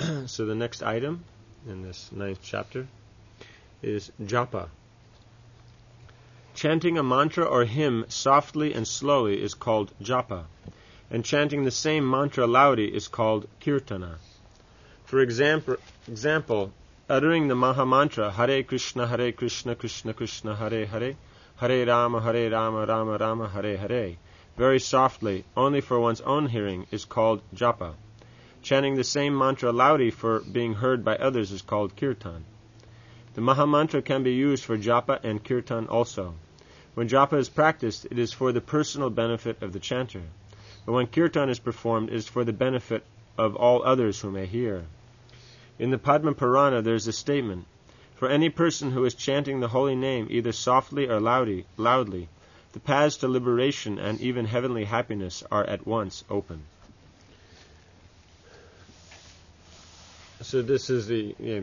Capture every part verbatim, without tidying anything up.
So the next item in this ninth chapter is japa. Chanting a mantra or hymn softly and slowly is called japa, and chanting the same mantra loudly is called kirtana. For example, example, uttering the Maha Mantra, Hare Krishna, Hare Krishna, Krishna Krishna, Hare Hare, Hare Rama, Hare Rama, Rama Rama, Hare Hare, very softly, only for one's own hearing, is called japa. Chanting the same mantra loudly for being heard by others is called kirtan. The Maha Mantra can be used for japa and kirtan also. When japa is practiced, it is for the personal benefit of the chanter. But when kirtan is performed, it is for the benefit of all others who may hear. In the Padma Purana there is a statement, for any person who is chanting the holy name either softly or loudly, loudly, the paths to liberation and even heavenly happiness are at once open. So this is the yeah,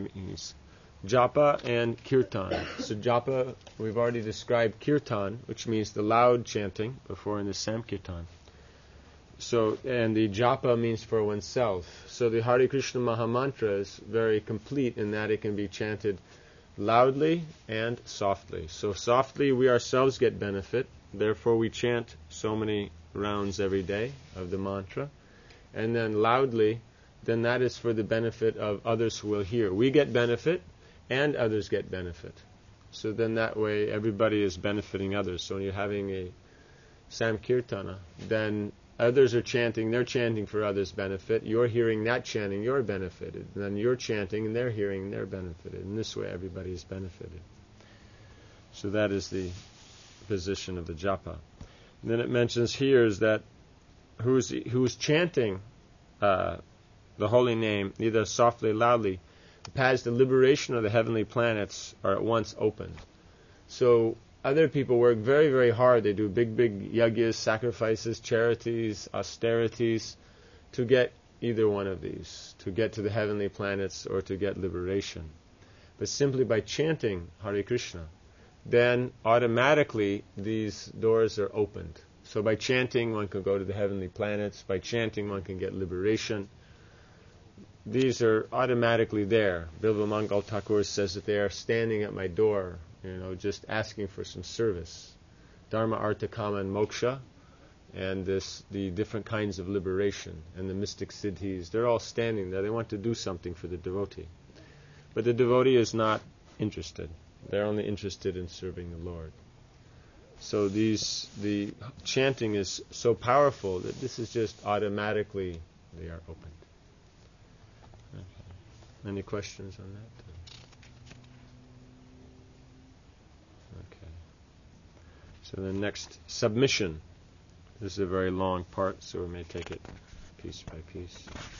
japa and kirtan. So japa, we've already described kirtan, which means the loud chanting before in the Samkirtan. So, and the japa means for oneself. So the Hare Krishna Maha Mantra is very complete in that it can be chanted loudly and softly. So softly we ourselves get benefit, therefore we chant so many rounds every day of the mantra. And then loudly, then that is for the benefit of others who will hear. We get benefit and others get benefit. So then that way everybody is benefiting others. So when you're having a Samkirtana, then others are chanting, they're chanting for others' benefit. You're hearing that chanting, you're benefited. And then you're chanting and they're hearing and they're benefited. In this way, everybody is benefited. So that is the position of the japa. And then it mentions here is that who's who's chanting uh, the holy name, either softly or loudly, the paths to liberation of the heavenly planets are at once opened. So other people work very, very hard. They do big, big yagyas, sacrifices, charities, austerities to get either one of these, to get to the heavenly planets or to get liberation. But simply by chanting Hare Krishna, then automatically these doors are opened. So by chanting, one can go to the heavenly planets. By chanting, one can get liberation. These are automatically there. Bilva Mangal Thakur says that they are standing at my door, you know, just asking for some service. Dharma, Artha, Kama, and Moksha, and this, the different kinds of liberation, and the mystic siddhis, they're all standing there. They want to do something for the devotee. But the devotee is not interested. They're only interested in serving the Lord. So these, the chanting is so powerful that this is just automatically, they are opened. Okay. Any questions on that? Okay. So the next, submission. This is a very long part, so we may take it piece by piece.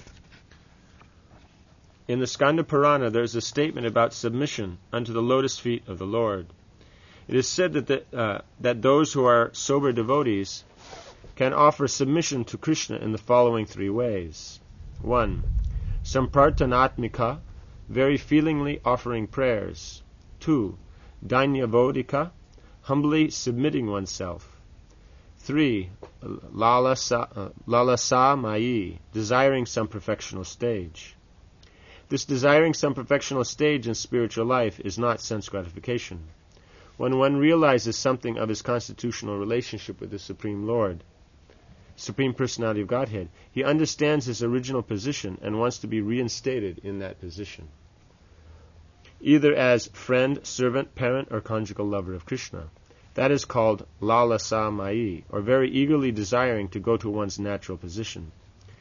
In the Skanda Purana, there is a statement about submission unto the lotus feet of the Lord. It is said that the, uh, that those who are sober devotees can offer submission to Krishna in the following three ways. One, samprartanatmika, very feelingly offering prayers. Two, dainyabodhika, humbly submitting oneself. Three, lalasa, uh, lalasa mayi, desiring some perfectional stage. This desiring some perfectional stage in spiritual life is not sense gratification. When one realizes something of his constitutional relationship with the Supreme Lord, Supreme Personality of Godhead, he understands his original position and wants to be reinstated in that position, either as friend, servant, parent, or conjugal lover of Krishna. That is called lalasa mayi, or very eagerly desiring to go to one's natural position.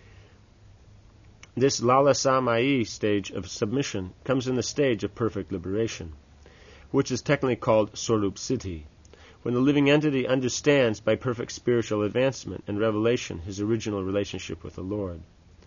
This lalasa mayi stage of submission comes in the stage of perfect liberation, which is technically called Swarup Siddhi, when the living entity understands by perfect spiritual advancement and revelation his original relationship with the Lord.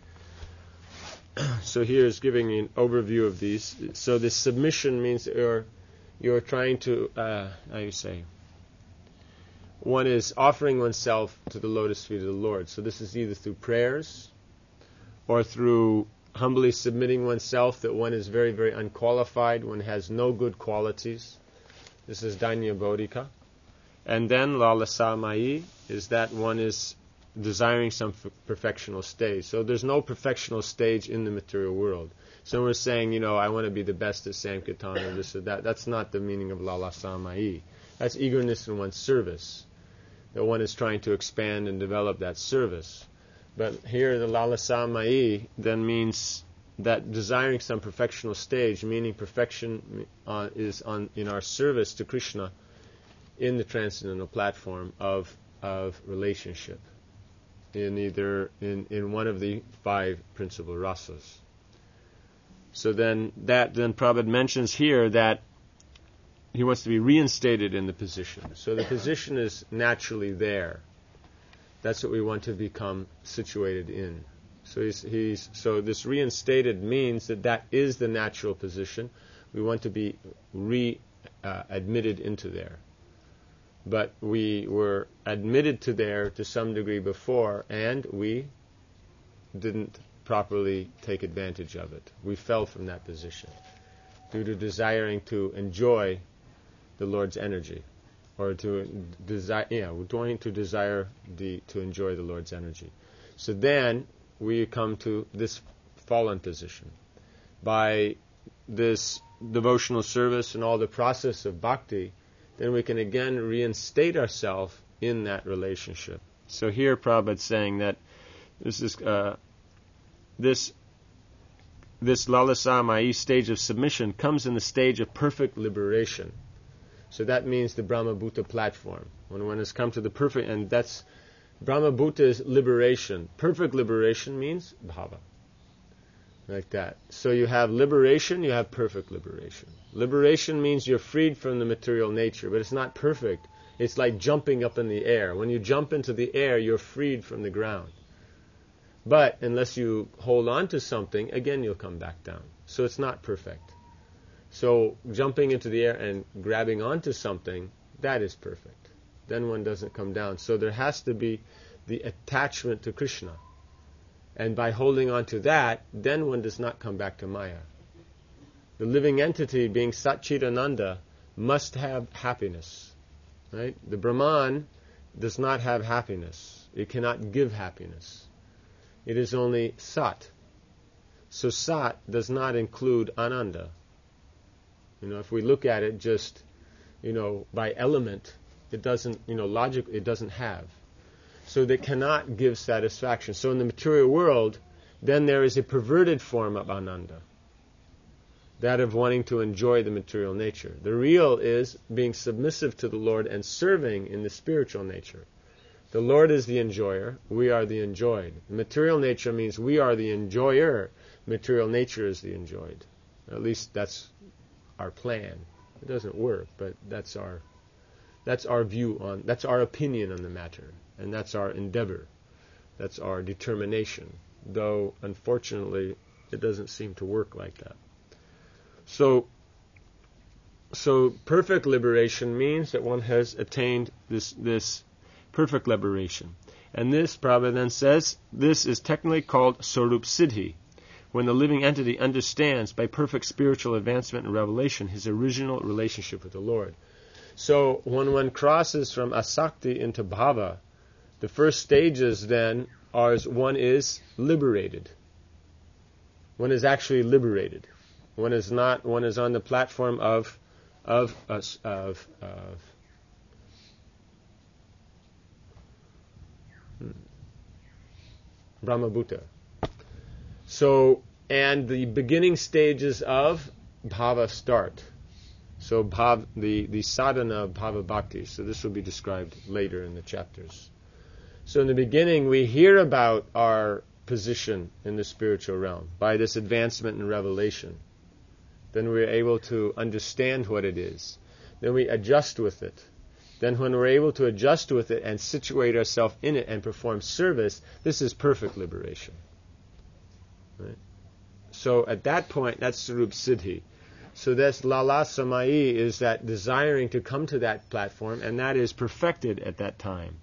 So here is giving an overview of these. So this submission means you're, you're trying to, uh, how do you say, one is offering oneself to the lotus feet of the Lord. So this is either through prayers or through humbly submitting oneself, that one is very, very unqualified, one has no good qualities. This is Dainya Bodhika. And then Lalasa Mayi is that one is desiring some f- perfectional stage. So there's no perfectional stage in the material world. So we're saying, you know, I want to be the best at Sankirtan or this or that. That's not the meaning of Lalasamai. That's eagerness in one's service. That one is trying to expand and develop that service. But here the Lalasamai then means that desiring some perfectional stage, meaning perfection uh, is on in our service to Krishna in the transcendental platform of of relationship, in either in, in one of the five principal rasas. So then that then Prabhupada mentions here that he wants to be reinstated in the position. So the position is naturally there. That's what we want to become situated in. So he's, he's so this reinstated means that that is the natural position. We want to be re uh, admitted into there. But we were admitted to there to some degree before, and we didn't properly take advantage of it. We fell from that position due to desiring to enjoy the Lord's energy, or to desire, yeah, we're going to desire the to enjoy the Lord's energy. So then we come to this fallen position. By this devotional service and all the process of bhakti, then we can again reinstate ourselves in that relationship. So here Prabhupada's saying that this is uh, this this Lalasamai stage of submission comes in the stage of perfect liberation. So that means the Brahmabhuta platform. When one has come to the perfect, and that's Brahmabhuta is liberation. Perfect liberation means bhava. Like that. So you have liberation, you have perfect liberation. Liberation means you're freed from the material nature, but it's not perfect. It's like jumping up in the air. When you jump into the air, you're freed from the ground. But unless you hold on to something, again you'll come back down. So it's not perfect. So jumping into the air and grabbing onto something, that is perfect. Then one doesn't come down. So there has to be the attachment to Krishna. And by holding on to that, then one does not come back to Maya. The living entity, being Satchidananda, must have happiness. Right? The Brahman does not have happiness. It cannot give happiness. It is only Sat. So Sat does not include Ananda. You know, if we look at it just, you know, by element, it doesn't, you know, logic, it doesn't have. So they cannot give satisfaction. So in the material world, then there is a perverted form of Ananda. That of wanting to enjoy the material nature. The real is being submissive to the Lord and serving in the spiritual nature. The Lord is the enjoyer, we are the enjoyed. The material nature means we are the enjoyer, material nature is the enjoyed. At least that's our plan. It doesn't work, but that's our that's our view on, that's our opinion on the matter, and that's our endeavor. That's our determination. Though, unfortunately, it doesn't seem to work like that. So, so perfect liberation means that one has attained this this perfect liberation. And this, Prabhupada then says, this is technically called Sarup Siddhi, when the living entity understands by perfect spiritual advancement and revelation his original relationship with the Lord. So when one crosses from asakti into bhava, the first stages then are one is liberated. One is actually liberated. One is not. One is on the platform of of of of, of hmm, Brahmabhuta. So, and the beginning stages of bhava start. So bhav, the, the sadhana of bhava bhakti. So this will be described later in the chapters. So in the beginning we hear about our position in the spiritual realm by this advancement in revelation. Then we're able to understand what it is. Then we adjust with it. Then when we're able to adjust with it and situate ourselves in it and perform service, this is perfect liberation. Right? So at that point, that's Sarup Siddhi. So that's Lalasamai is that desiring to come to that platform, and that is perfected at that time.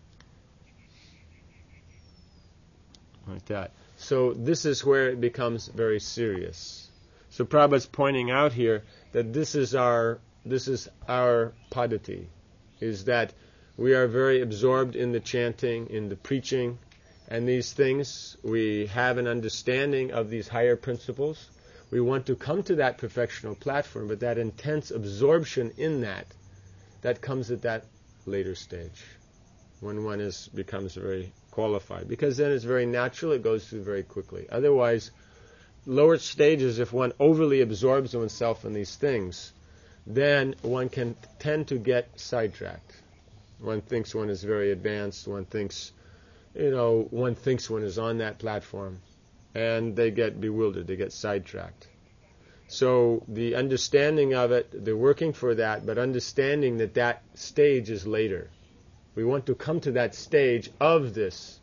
Like that. So this is where it becomes very serious. So Prabhupada's pointing out here that this is our this is our padati, is that We are very absorbed in the chanting, in the preaching, and these things. We have an understanding of these higher principles. We want to come to that perfectional platform, but that intense absorption in that, that comes at that later stage, when one is becomes very qualified. Because then it's very natural, it goes through very quickly. Otherwise, lower stages, if one overly absorbs oneself in these things, then one can tend to get sidetracked. One thinks one is very advanced, one thinks, you know, one thinks one is on that platform, and they get bewildered, they get sidetracked. So the understanding of it, they're working for that, but understanding that that stage is later. We want to come to that stage of this.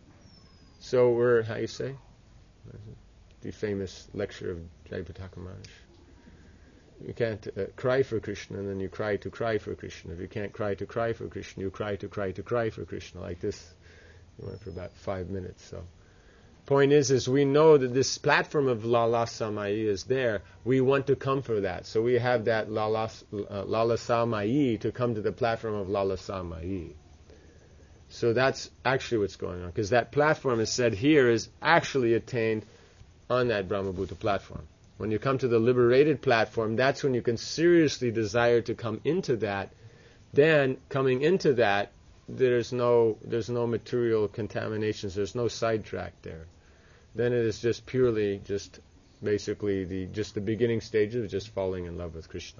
So we're, how you say? The famous lecture of Jayapataka Maharaj. You can't uh, cry for Krishna and then you cry to cry for Krishna. If you can't cry to cry for Krishna, you cry to cry to cry for Krishna. Like this, you went for about five minutes. So, point is, is we know that this platform of Lalasa-mayi is there. We want to come for that. So we have that lalas, uh, Lalasa-mayi to come to the platform of Lalasa-mayi. So that's actually what's going on. Because that platform is said here is actually attained on that Brahmabhuta platform. When you come to the liberated platform, that's when you can seriously desire to come into that. Then, coming into that, there's no there's no material contaminations, there's no sidetrack there. Then it is just purely just basically the just the beginning stages of just falling in love with Krishna.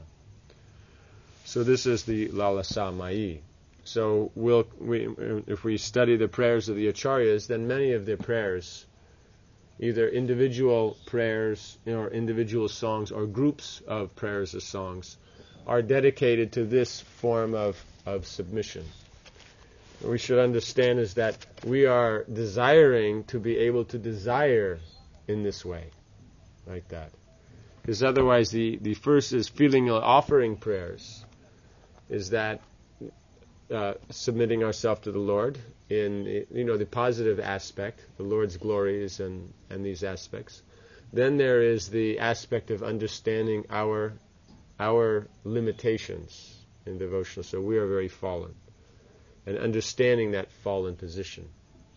So this is the Lalasa-mayi. So we'll we if we study the prayers of the Acharyas, then many of their prayers, either individual prayers, you know, or individual songs, or groups of prayers or songs, are dedicated to this form of, of submission. What we should understand is that we are desiring to be able to desire in this way, like that. Because otherwise the, the first is feeling offering prayers, is that uh, submitting ourselves to the Lord, in, you know, the positive aspect, the Lord's glories and, and these aspects. Then there is the aspect of understanding our our limitations in devotional. So we are very fallen, and understanding that fallen position.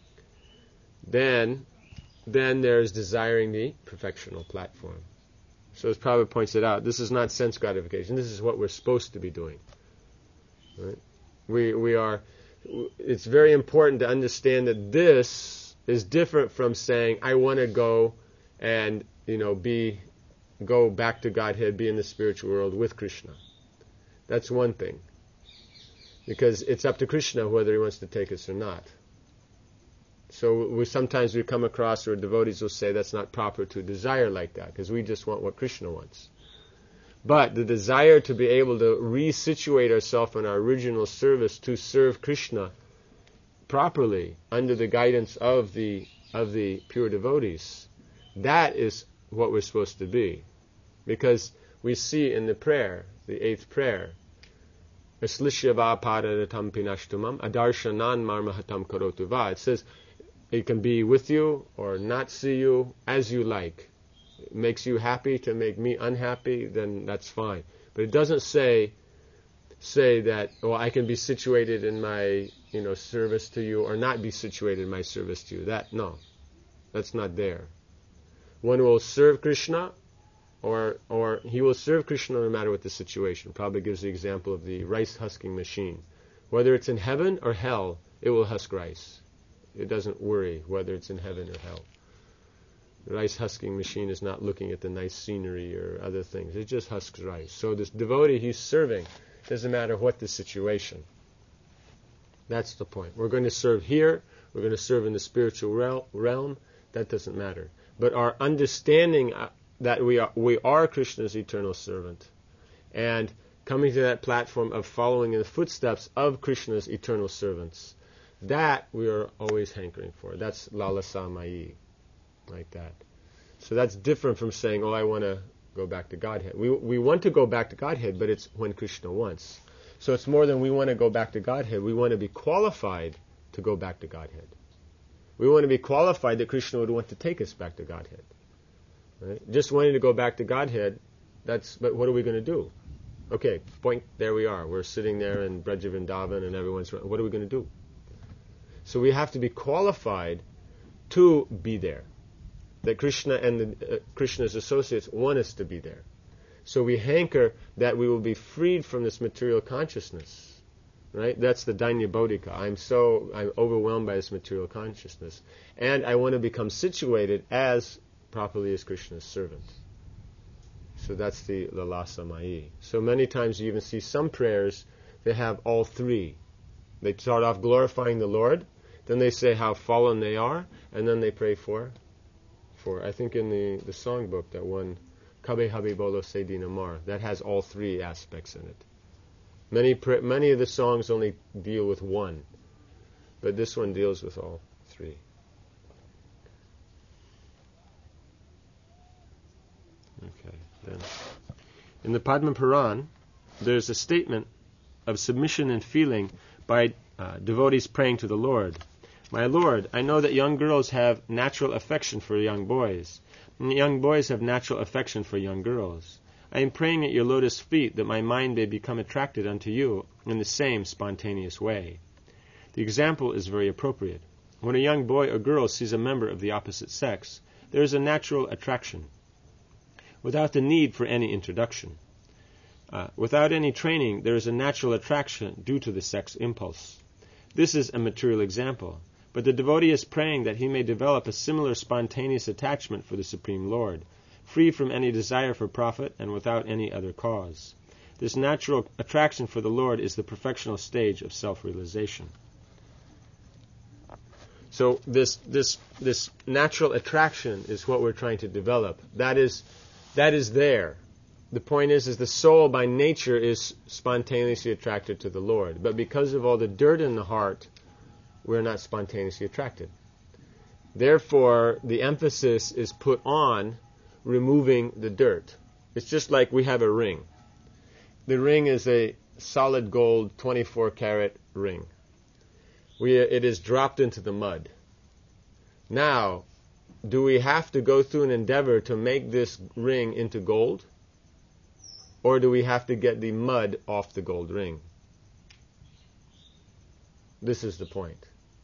Then, then there is desiring the perfectional platform. So as Prabhupada points it out, this is not sense gratification. This is what we're supposed to be doing. Right? We we are. It's very important to understand that this is different from saying, I want to go and, you know, be, go back to Godhead, be in the spiritual world with Krishna. That's one thing. Because it's up to Krishna whether he wants to take us or not. So we sometimes we come across where devotees will say that's not proper to desire like that, because we just want what Krishna wants. But the desire to be able to resituate ourselves in our original service to serve Krishna properly under the guidance of the of the pure devotees, that is what we're supposed to be. Because we see in the prayer, the eighth prayer, Aslishyava paradatam pinashtumam adarshanan marmahatam karotu va. It says it can be with you or not see you as you like. It makes you happy to make me unhappy, then that's fine. But it doesn't say say that, oh, I can be situated in my, you know, service to you or not be situated in my service to you. That, no. That's not there. One will serve Krishna, or or he will serve Krishna no matter what the situation. Probably gives the example of the rice husking machine. Whether it's in heaven or hell, it will husk rice. It doesn't worry whether it's in heaven or hell. The rice husking machine is not looking at the nice scenery or other things. It just husks rice. So this devotee he's serving, doesn't matter what the situation. That's the point. We're going to serve here. We're going to serve in the spiritual realm. That doesn't matter. But our understanding that we are we are Krishna's eternal servant, and coming to that platform of following in the footsteps of Krishna's eternal servants, that we are always hankering for. That's Lalasa-mayi. Like that. So that's different from saying, oh, I want to go back to Godhead. We we want to go back to Godhead, but it's when Krishna wants. So it's more than we want to go back to Godhead. We want to be qualified to go back to Godhead. We want to be qualified that Krishna would want to take us back to Godhead. Right? Just wanting to go back to Godhead, that's, but what are we going to do? Okay, point, there we are. We're sitting there in Braja Vrindavan and everyone's, what are we going to do? So we have to be qualified to be there. That Krishna and the, uh, Krishna's associates want us to be there. So we hanker that we will be freed from this material consciousness. Right? That's the Dainya Bodhika. I'm so, I'm overwhelmed by this material consciousness. And I want to become situated as properly as Krishna's servant. So that's the Lalasa Mai. So many times you even see some prayers, they have all three. They start off glorifying the Lord, then they say how fallen they are, and then they pray for, for I think in the, the songbook, that one, Kabe Habe Bolo Se Dinamar, that has all three aspects in it. Many pr- many of the songs only deal with one, but this one deals with all three. Okay, then. In the Padma Puran, there's a statement of submission and feeling by uh, devotees praying to the Lord. My Lord, I know that young girls have natural affection for young boys, and young boys have natural affection for young girls. I am praying at your lotus feet that my mind may become attracted unto you in the same spontaneous way. The example is very appropriate. When a young boy or girl sees a member of the opposite sex, there is a natural attraction, without the need for any introduction. Uh, without any training, there is a natural attraction due to the sex impulse. This is a material example, but the devotee is praying that he may develop a similar spontaneous attachment for the Supreme Lord, free from any desire for profit and without any other cause. This natural attraction for the Lord is the perfectional stage of self-realization. So this this this natural attraction is what we're trying to develop. That is that is there. The point is, is the soul by nature is spontaneously attracted to the Lord. But because of all the dirt in the heart, we're not spontaneously attracted. Therefore, the emphasis is put on removing the dirt. It's just like we have a ring. The ring is a solid gold twenty-four karat ring. We, it is dropped into the mud. Now, do we have to go through an endeavor to make this ring into gold? Or do we have to get the mud off the gold ring? This is the point.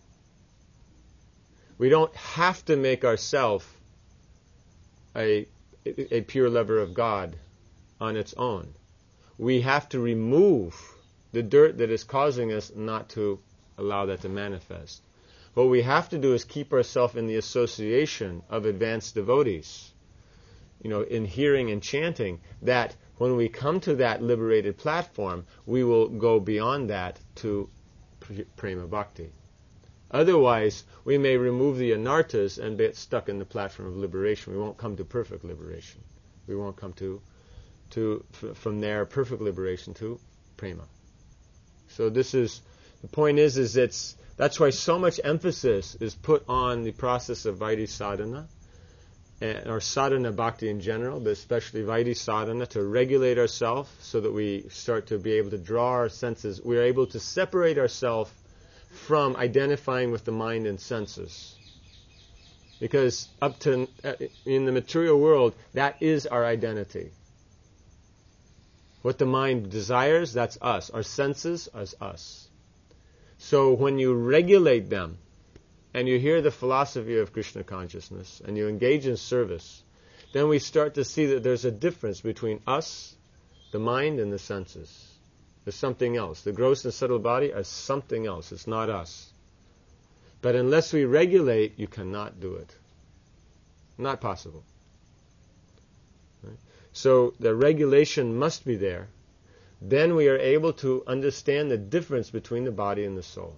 We don't have to make ourselves a, a pure lover of God on its own. We have to remove the dirt that is causing us not to allow that to manifest. What we have to do is keep ourselves in the association of advanced devotees, you know, in hearing and chanting, that when we come to that liberated platform, we will go beyond that to prema bhakti. Otherwise, we may remove the anarthas and get stuck in the platform of liberation. We won't come to perfect liberation. We won't come to, to f- from there, perfect liberation to prema. So this is, the point is, is it's, that's why so much emphasis is put on the process of Vaidhi sadhana, and, or sadhana bhakti in general, but especially Vaidhi sadhana, to regulate ourselves so that we start to be able to draw our senses. We're able to separate ourselves from identifying with the mind and senses. Because up to, uh, in the material world, that is our identity. What the mind desires, that's us. Our senses is us. So when you regulate them, and you hear the philosophy of Krishna consciousness, and you engage in service, then we start to see that there's a difference between us, the mind, and the senses. There's something else. The gross and subtle body are something else. It's not us. But unless we regulate, you cannot do it. Not possible. Right? So the regulation must be there. Then we are able to understand the difference between the body and the soul.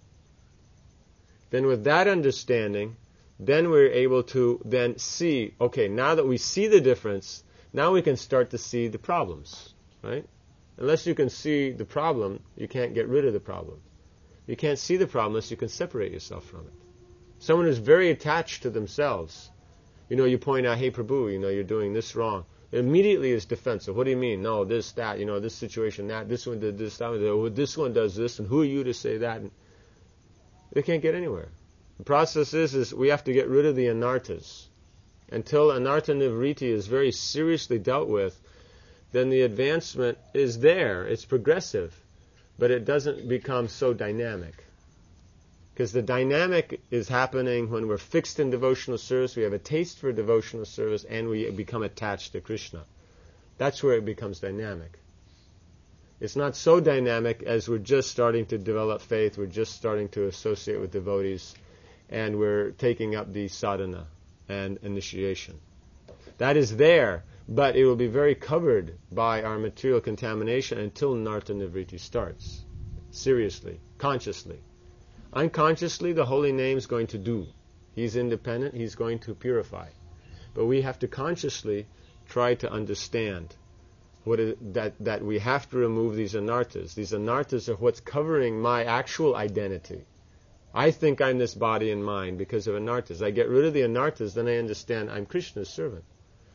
Then with that understanding, then we're able to then see, okay, now that we see the difference, now we can start to see the problems, right? Unless you can see the problem, you can't get rid of the problem. You can't see the problem unless you can separate yourself from it. Someone who's very attached to themselves, you know, you point out, hey Prabhu, you know, you're doing this wrong. It immediately is defensive. What do you mean? No, this, that, you know, this situation, that, this one did this, that one did that, this one does this, and who are you to say that? And they can't get anywhere. The process is, is we have to get rid of the anarthas. Until anartha nivriti is very seriously dealt with, then the advancement is there. It's progressive, but it doesn't become so dynamic. Because the dynamic is happening when we're fixed in devotional service, we have a taste for devotional service, and we become attached to Krishna. That's where it becomes dynamic. It's not so dynamic as we're just starting to develop faith, we're just starting to associate with devotees, and we're taking up the sadhana and initiation. That is there, but it will be very covered by our material contamination until Narta Nivriti starts. Seriously, consciously. Unconsciously, the holy name is going to do. He's independent, he's going to purify. But we have to consciously try to understand what it, that, that we have to remove these anarthas. These anarthas are what's covering my actual identity. I think I'm this body and mind because of anarthas. I get rid of the anarthas, then I understand I'm Krishna's servant.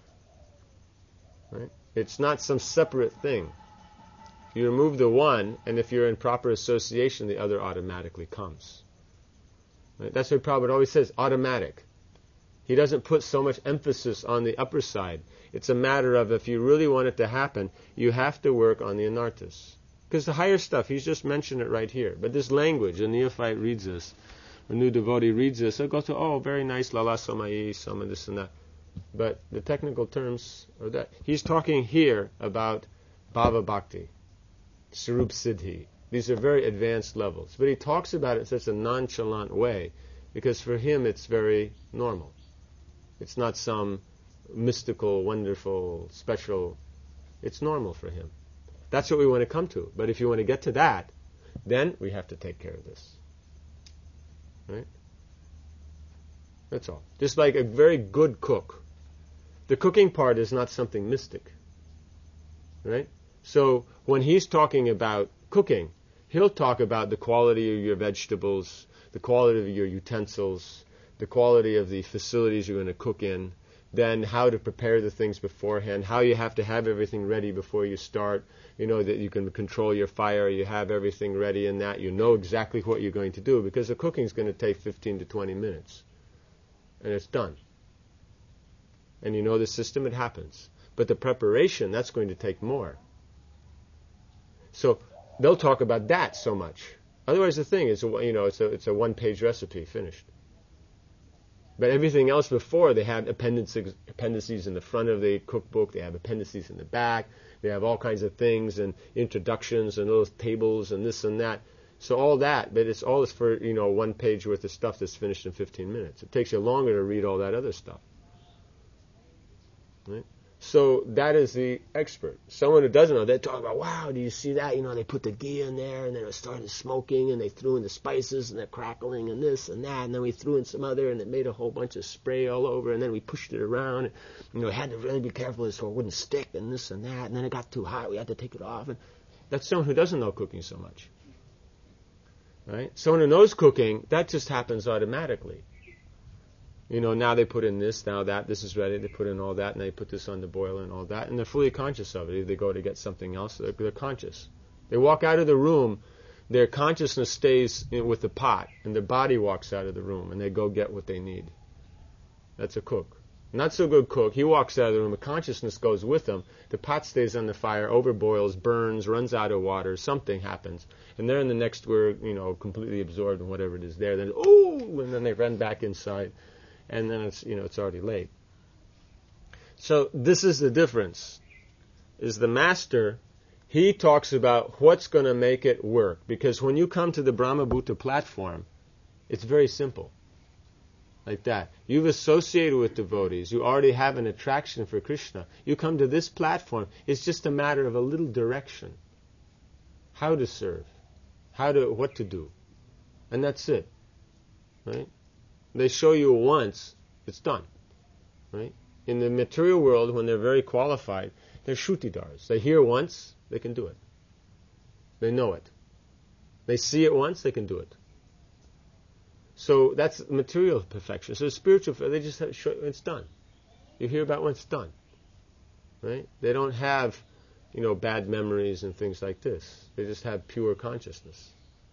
Right? It's not some separate thing. You remove the one, and if you're in proper association, the other automatically comes. Right? That's what Prabhupada always says, automatic. He doesn't put so much emphasis on the upper side. It's a matter of, if you really want it to happen, you have to work on the anarthas. Because the higher stuff, he's just mentioned it right here. But this language, a neophyte reads this, a new devotee reads this, they'll go to, oh, very nice, lala samayi, sama this and that. But the technical terms are that. He's talking here about bhava bhakti, Sarup Siddhi. These are very advanced levels. But he talks about it in such a nonchalant way because for him it's very normal. It's not some mystical, wonderful, special. It's normal for him. That's what we want to come to. But if you want to get to that, then we have to take care of this. Right? That's all. Just like a very good cook. The cooking part is not something mystic. Right? So when he's talking about cooking, he'll talk about the quality of your vegetables, the quality of your utensils, the quality of the facilities you're going to cook in, then how to prepare the things beforehand, how you have to have everything ready before you start, you know, that you can control your fire, you have everything ready in that, you know exactly what you're going to do, because the cooking is going to take fifteen to twenty minutes, and it's done. And you know the system, it happens. But the preparation, that's going to take more. So they'll talk about that so much. Otherwise, the thing is, you know, it's a it's a one-page recipe, finished. But everything else before, they have appendices, appendices in the front of the cookbook. They have appendices in the back. They have all kinds of things and introductions and little tables and this and that. So all that, but it's all for, you know, one page worth of stuff that's finished in fifteen minutes. It takes you longer to read all that other stuff. Right? So that is the expert. Someone who doesn't know, they talk about, wow, do you see that? You know, they put the ghee in there, and then it started smoking, and they threw in the spices, and they're crackling, and this and that, and then we threw in some other, and it made a whole bunch of spray all over, and then we pushed it around, and, you know, had to really be careful so it wouldn't stick, and this and that, and then it got too hot, we had to take it off. And that's someone who doesn't know cooking so much. Right? Someone who knows cooking, that just happens automatically. You know, now they put in this, now that, this is ready, they put in all that, and they put this on the boiler and all that, and they're fully conscious of it. If they go to get something else, they're, they're conscious. They walk out of the room, their consciousness stays in, with the pot, and their body walks out of the room, and they go get what they need. That's a cook. Not so good cook, he walks out of the room, the consciousness goes with him, the pot stays on the fire, overboils, burns, runs out of water, something happens, and they're in the next, we're, you know, completely absorbed in whatever it is there, then, ooh, and then they run back inside. And then it's, you know, it's already late. So this is the difference. Is the master, he talks about what's going to make it work. Because when you come to the Brahmabhuta platform, it's very simple. Like that. You've associated with devotees. You already have an attraction for Krishna. You come to this platform, it's just a matter of a little direction. How to serve. How to, what to do. And that's it. Right? They show you once, it's done. Right? In the material world, when they're very qualified, they're shrutidars. They hear once, they can do it. They know it. They see it once, they can do it. So that's material perfection. So spiritual, they just have, it's done. You hear about when it's done. Right? They don't have, you know, bad memories and things like this. They just have pure consciousness.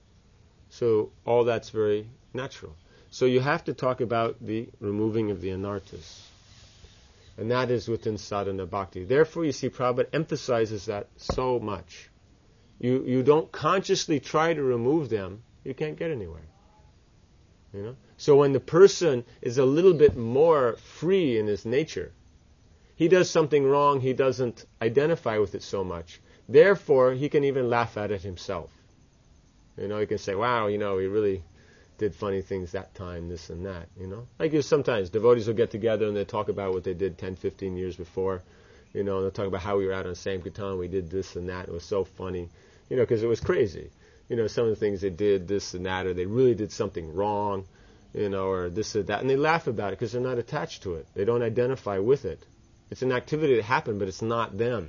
So all that's very natural. So you have to talk about the removing of the anarthas. And that is within sadhana bhakti. Therefore, you see, Prabhupada emphasizes that so much. You you don't consciously try to remove them, you can't get anywhere. You know? So when the person is a little bit more free in his nature, he does something wrong, he doesn't identify with it so much. Therefore, he can even laugh at it himself. You know, he can say, wow, you know, he really did funny things that time, this and that, you know. Like you, sometimes devotees will get together and they talk about what they did ten, fifteen years before, you know, and they'll talk about how we were out on Sankirtan, we did this and that, it was so funny, you know, because it was crazy. You know, some of the things they did, this and that, or they really did something wrong, you know, or this or that, and they laugh about it because they're not attached to it. They don't identify with it. It's an activity that happened, but it's not them,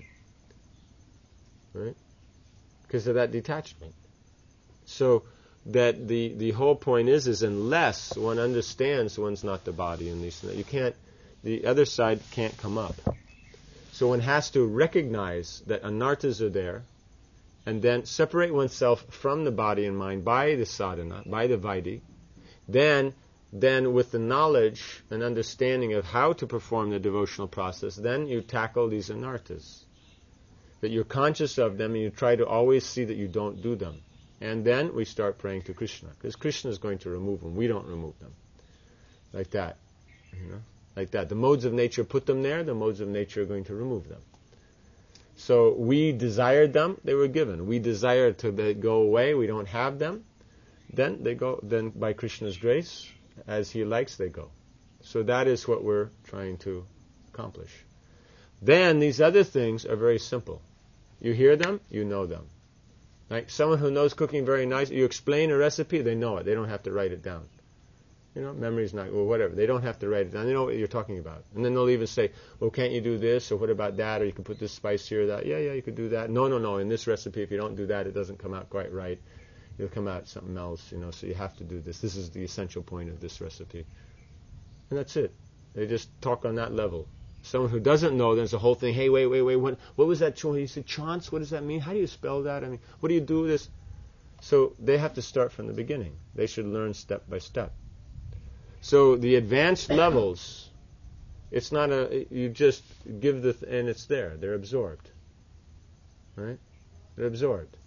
right? Because of that detachment. So that the, the whole point is, is unless one understands one's not the body and these, you can't, the other side can't come up. So one has to recognize that anarthas are there, and then separate oneself from the body and mind by the sadhana, by the vaidhi. Then, then with the knowledge and understanding of how to perform the devotional process, then you tackle these anarthas. That you're conscious of them and you try to always see that you don't do them. And then we start praying to Krishna, because Krishna is going to remove them. We don't remove them. Like that. You know? Like that. The modes of nature put them there, the modes of nature are going to remove them. So we desired them, they were given. We desire to they go away, we don't have them. Then they go, then by Krishna's grace, as he likes, they go. So that is what we're trying to accomplish. Then these other things are very simple. You hear them, you know them. Like someone who knows cooking very nice, you explain a recipe, they know it. They don't have to write it down. You know, memory's not, or whatever. They don't have to write it down. They know what you're talking about. And then they'll even say, well, can't you do this? Or what about that? Or you can put this spice here or that. Yeah, yeah, you could do that. No, no, no. In this recipe, if you don't do that, it doesn't come out quite right. It'll come out something else, you know, so you have to do this. This is the essential point of this recipe. And that's it. They just talk on that level. Someone who doesn't know, there's a whole thing, hey, wait, wait, wait, what, what was that? He said, chance, what does that mean? How do you spell that? I mean, what do you do with this? So they have to start from the beginning. They should learn step by step. So the advanced levels, it's not a, you just give the, th- and it's there. They're absorbed. Right? They're absorbed.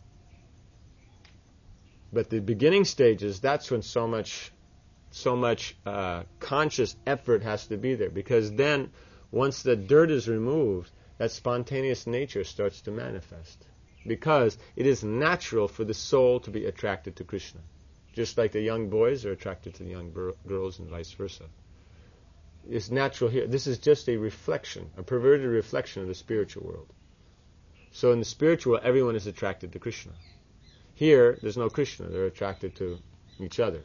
But the beginning stages, that's when so much, so much uh, conscious effort has to be there. Because then, once the dirt is removed, that spontaneous nature starts to manifest. Because it is natural for the soul to be attracted to Krishna. Just like the young boys are attracted to the young bur- girls and vice versa. It's natural here. This is just a reflection, a perverted reflection of the spiritual world. So in the spiritual world, everyone is attracted to Krishna. Here, there's no Krishna. They're attracted to each other.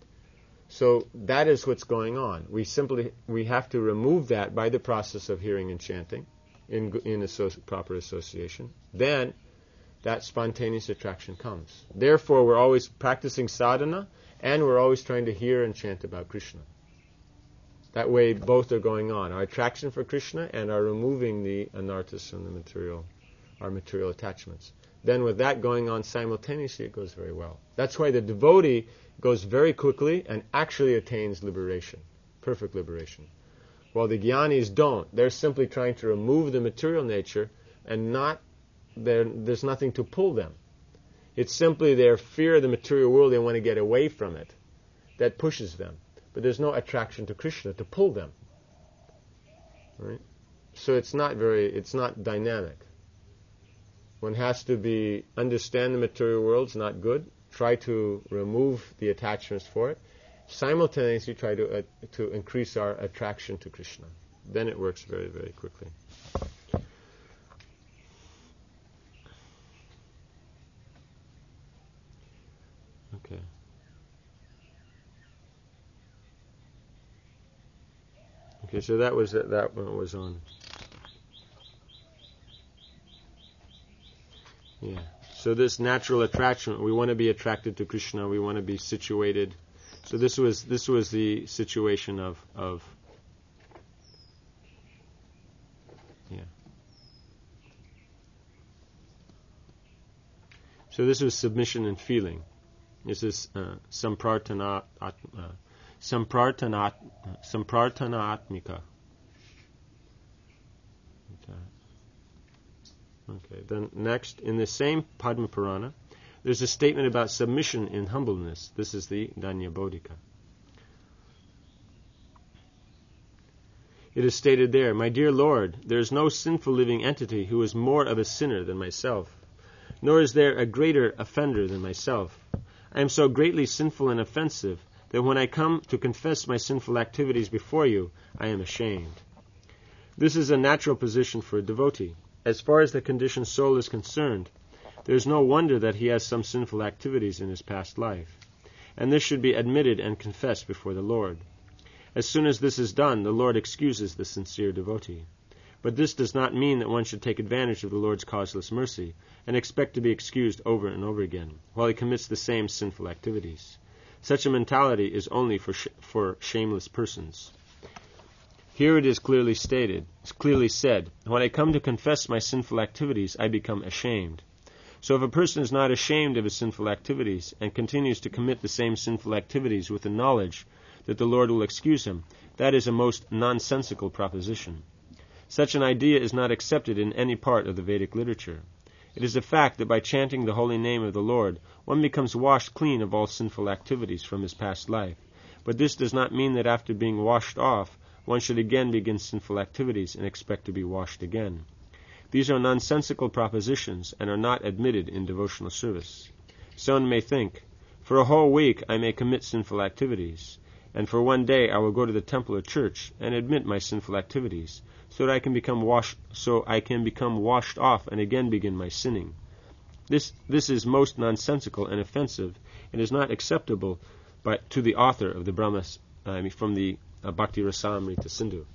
So that is what's going on. We simply, we have to remove that by the process of hearing and chanting in, in associ- proper association. Then that spontaneous attraction comes. Therefore, we're always practicing sadhana, and we're always trying to hear and chant about Krishna. That way, both are going on. Our attraction for Krishna and our removing the anarthas from the material, our material attachments. Then with that going on simultaneously, it goes very well. That's why the devotee goes very quickly and actually attains liberation, perfect liberation. While the jnanis don't. They're simply trying to remove the material nature and not there's nothing to pull them. It's simply their fear of the material world, they want to get away from it, that pushes them. But there's no attraction to Krishna to pull them. Right? So it's not very, it's not dynamic. One has to be, understand the material world's not good, try to remove the attachments for it, simultaneously try to uh, to increase our attraction to Krishna. Then it works very, very quickly. Okay. Okay, so that was that, that one was on. Yeah. So this natural attraction, we want to be attracted to Krishna, we want to be situated. So this was this was the situation of of yeah. So this was submission and feeling. This is uh, samprartana uh, samprartana samprartana atmika. Okay, then next, in the same Padma Purana, there's a statement about submission in humbleness. This is the Danya Bodhika. It is stated there, "My dear Lord, there is no sinful living entity who is more of a sinner than myself, nor is there a greater offender than myself. I am so greatly sinful and offensive that when I come to confess my sinful activities before you, I am ashamed." This is a natural position for a devotee. As far as the conditioned soul is concerned, there is no wonder that he has some sinful activities in his past life, and this should be admitted and confessed before the Lord. As soon as this is done, the Lord excuses the sincere devotee. But this does not mean that one should take advantage of the Lord's causeless mercy and expect to be excused over and over again, while he commits the same sinful activities. Such a mentality is only for sh- for shameless persons. Here it is clearly stated, clearly said, "When I come to confess my sinful activities, I become ashamed." So if a person is not ashamed of his sinful activities and continues to commit the same sinful activities with the knowledge that the Lord will excuse him, that is a most nonsensical proposition. Such an idea is not accepted in any part of the Vedic literature. It is a fact that by chanting the holy name of the Lord, one becomes washed clean of all sinful activities from his past life. But this does not mean that after being washed off, one should again begin sinful activities and expect to be washed again. These are nonsensical propositions and are not admitted in devotional service. Someone may think, "For a whole week I may commit sinful activities, and for one day I will go to the temple or church and admit my sinful activities, so that I can become washed, so I can become washed off and again begin my sinning." This this is most nonsensical and offensive, and is not acceptable by, to the author of the Brahmas, I mean, from the uh, Bhakti Rasamrita Sindhu.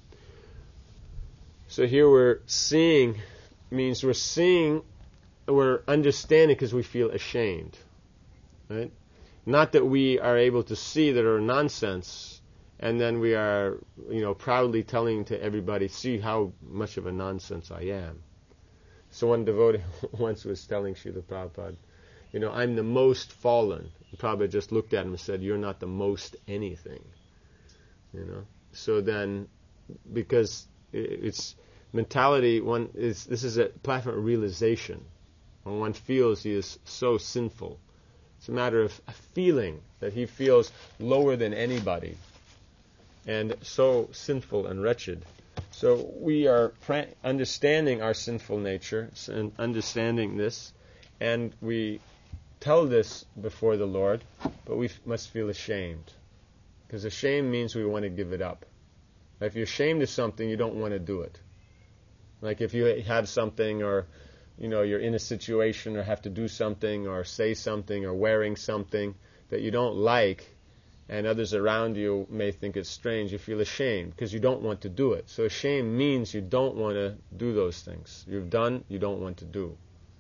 So here we're seeing, means we're seeing, we're understanding because we feel ashamed, right? Not that we are able to see that are nonsense, and then we are, you know, proudly telling to everybody, "See how much of a nonsense I am." So one devotee once was telling Srila Prabhupada, you know, "I'm the most fallen." And Prabhupada just looked at him and said, "You're not the most anything." You know. So then, because it's mentality, one is this is a platform of realization. When one feels he is so sinful, it's a matter of a feeling that he feels lower than anybody and so sinful and wretched. So we are pra- understanding our sinful nature and understanding this, and we tell this before the Lord, but we f- must feel ashamed. Because ashamed means we want to give it up. If you're ashamed of something, you don't want to do it. Like if you have something, or you know, you're in a situation or have to do something or say something or wearing something that you don't like, and others around you may think it's strange, you feel ashamed because you don't want to do it. So ashamed means you don't want to do those things. You've done, you don't want to do.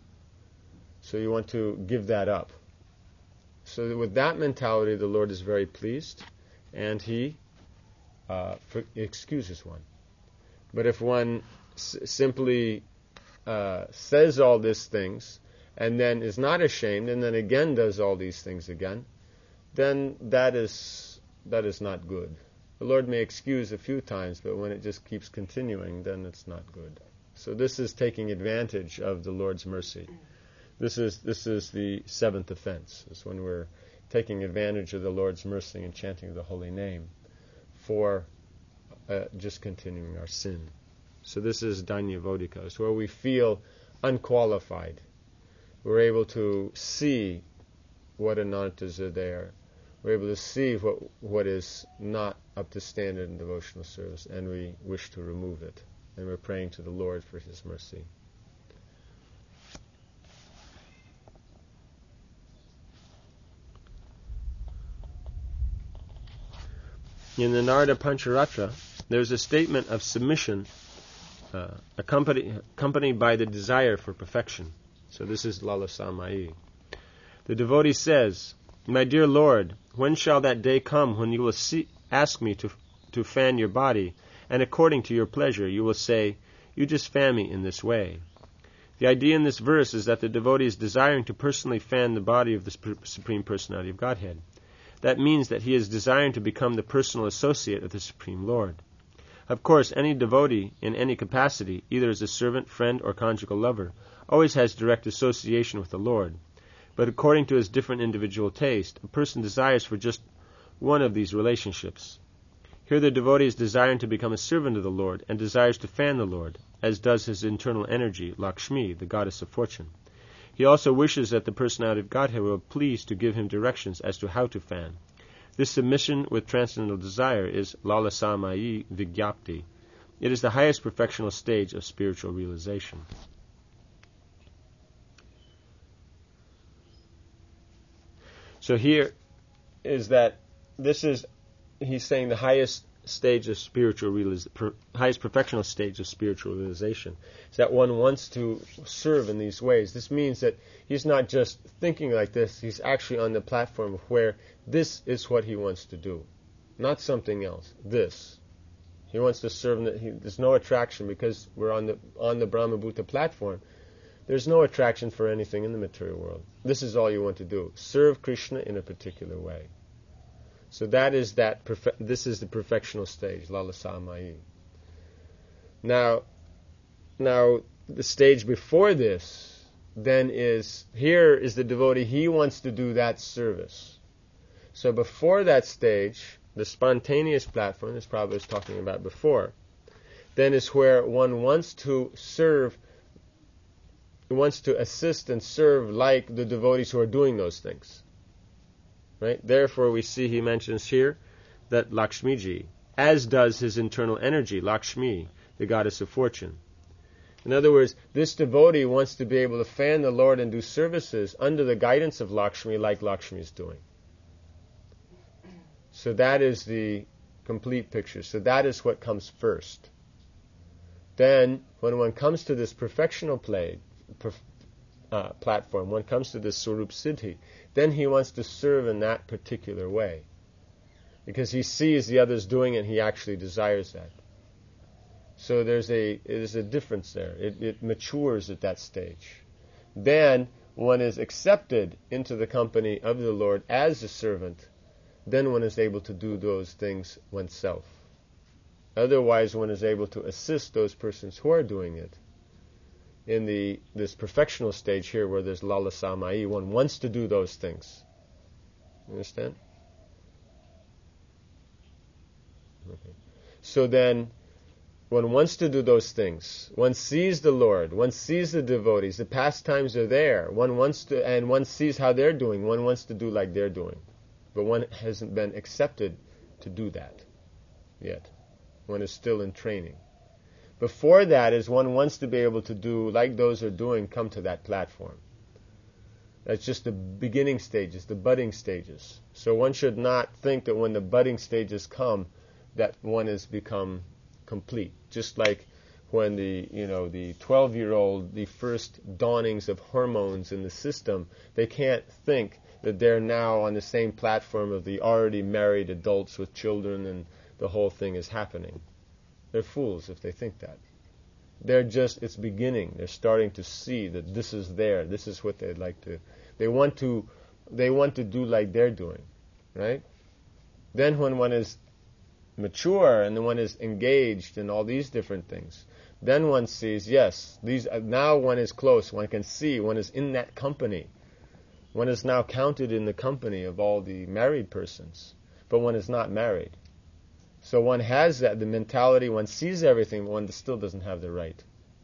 So you want to give that up. So with that mentality, the Lord is very pleased, and He uh, for, excuses one. But if one s- simply uh, says all these things, and then is not ashamed, and then again does all these things again, then that is that is not good. The Lord may excuse a few times, but when it just keeps continuing, then it's not good. So this is taking advantage of the Lord's mercy. This is this is the seventh offense. It's when we're taking advantage of the Lord's mercy and chanting the holy name for uh, just continuing our sin. So this is Danya Vodika. It's where we feel unqualified. We're able to see what anarthas are there. We're able to see what what is not up to standard in devotional service, and we wish to remove it. And we're praying to the Lord for His mercy. In the Narada Pancharatra, there's a statement of submission uh, accompanied, accompanied by the desire for perfection. So this is Lalasamai. The devotee says, "My dear Lord, when shall that day come when you will see, ask me to to fan your body, and according to your pleasure you will say, 'You just fan me in this way'?" The idea in this verse is that the devotee is desiring to personally fan the body of the Supreme Personality of Godhead. That means that he is desiring to become the personal associate of the Supreme Lord. Of course, any devotee in any capacity, either as a servant, friend, or conjugal lover, always has direct association with the Lord. But according to his different individual taste, a person desires for just one of these relationships. Here the devotee is desiring to become a servant of the Lord and desires to fan the Lord, as does his internal energy, Lakshmi, the goddess of fortune. He also wishes that the personality of Godhead will please to give him directions as to how to fan. This submission with transcendental desire is Lalasamayi Vigyapti. It is the highest perfectional stage of spiritual realization. So here is that this is, he's saying the highest stage of spiritual realization, per, highest perfectional stage of spiritual realization, is that one wants to serve in these ways. This means that he's not just thinking like this, he's actually on the platform of where this is what he wants to do, not something else. This. He wants to serve, the, he, there's no attraction because we're on the on the Brahmabhuta platform. There's no attraction for anything in the material world. This is all you want to do. Serve Krishna in a particular way. So that is that. Perfe- this is the perfectional stage, Lalasamayi. Now, now the stage before this, then is here is the devotee. He wants to do that service. So before that stage, the spontaneous platform, as Prabhupada was talking about before, then is where one wants to serve. Wants to assist and serve like the devotees who are doing those things. Right? Therefore, we see he mentions here that Lakshmiji, as does his internal energy, Lakshmi, the goddess of fortune. In other words, this devotee wants to be able to fan the Lord and do services under the guidance of Lakshmi like Lakshmi is doing. So that is the complete picture. So that is what comes first. Then, when one comes to this perfectional play, perf- uh, platform, one comes to this Swarup Siddhi, then he wants to serve in that particular way. Because he sees the others doing it, he actually desires that. So there's a there's a difference there. It, it matures at that stage. Then one is accepted into the company of the Lord as a servant. Then one is able to do those things oneself. Otherwise, one is able to assist those persons who are doing it. In the this perfectional stage here, where there's Lalasamayi, one wants to do those things. You understand? Okay. So then, one wants to do those things. One sees the Lord. One sees the devotees. The pastimes are there. One wants to, and one sees how they're doing. One wants to do like they're doing, but one hasn't been accepted to do that yet. One is still in training. Before that is one wants to be able to do like those are doing, come to that platform. That's just the beginning stages, the budding stages. So one should not think that when the budding stages come, that one has become complete. Just like when the, you know, the twelve-year-old, the first dawnings of hormones in the system, they can't think that they're now on the same platform of the already married adults with children and the whole thing is happening. They're fools if they think that. They're just, it's beginning. They're starting to see that this is there. This is what they'd like to, they want to, they want to do like they're doing, right? Then when one is mature and then one is engaged in all these different things, then one sees, yes, these, uh, now one is close. One can see, one is in that company. One is now counted in the company of all the married persons, but one is not married. So one has that, the mentality, one sees everything, but one still doesn't have the right.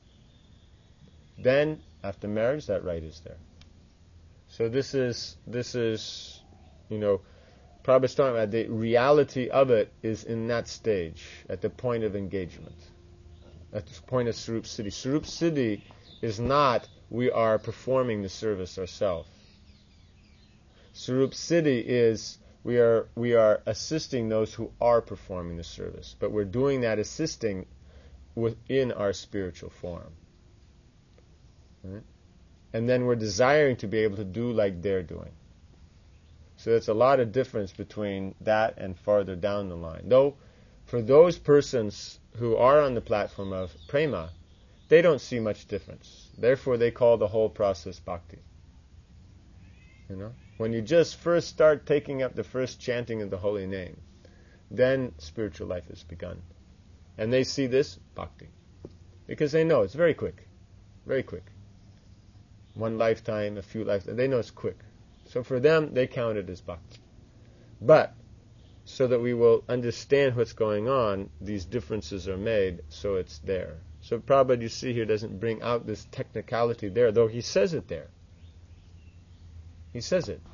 Then, after marriage, that right is there. So this is, this is, you know, Prabhupada's talking about the reality of it is in that stage, at the point of engagement, at the point of Swarup Siddhi. Swarup Siddhi is not, we are performing the service ourselves. Swarup Siddhi is, We are we are assisting those who are performing the service, but we're doing that assisting within our spiritual form. Right? And then we're desiring to be able to do like they're doing. So there's a lot of difference between that and farther down the line. Though, for those persons who are on the platform of prema, they don't see much difference. Therefore, they call the whole process bhakti. You know? When you just first start taking up the first chanting of the holy name, then spiritual life has begun. And they see this, bhakti. Because they know it's very quick. Very quick. One lifetime, a few lifetimes. They know it's quick. So for them, they count it as bhakti. But, so that we will understand what's going on, these differences are made, so it's there. So Prabhupada, you see here, doesn't bring out this technicality there, though he says it there. He says it.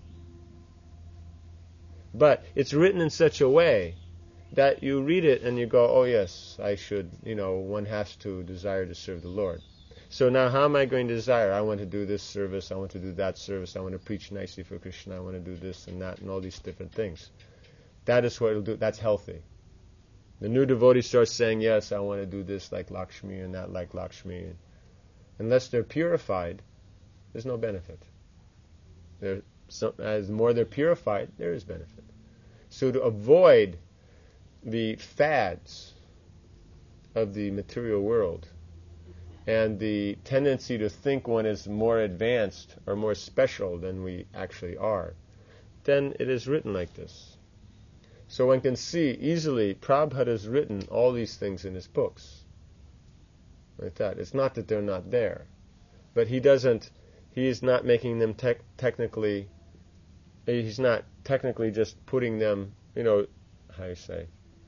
But it's written in such a way that you read it and you go, oh yes, I should, you know, one has to desire to serve the Lord. So now how am I going to desire? I want to do this service, I want to do that service, I want to preach nicely for Krishna, I want to do this and that and all these different things. That is what it'll do. That's healthy. The new devotee starts saying, yes, I want to do this like Lakshmi and that like Lakshmi. Unless they're purified, there's no benefit. There, so, as the more they're purified, there is benefit. So to avoid the fads of the material world and the tendency to think one is more advanced or more special than we actually are, then it is written like this. So one can see easily Prabhupada has written all these things in his books. Like that. It's not that they're not there. But he doesn't, he is not making them tec- technically, he's not technically just putting them, you know, how do you say?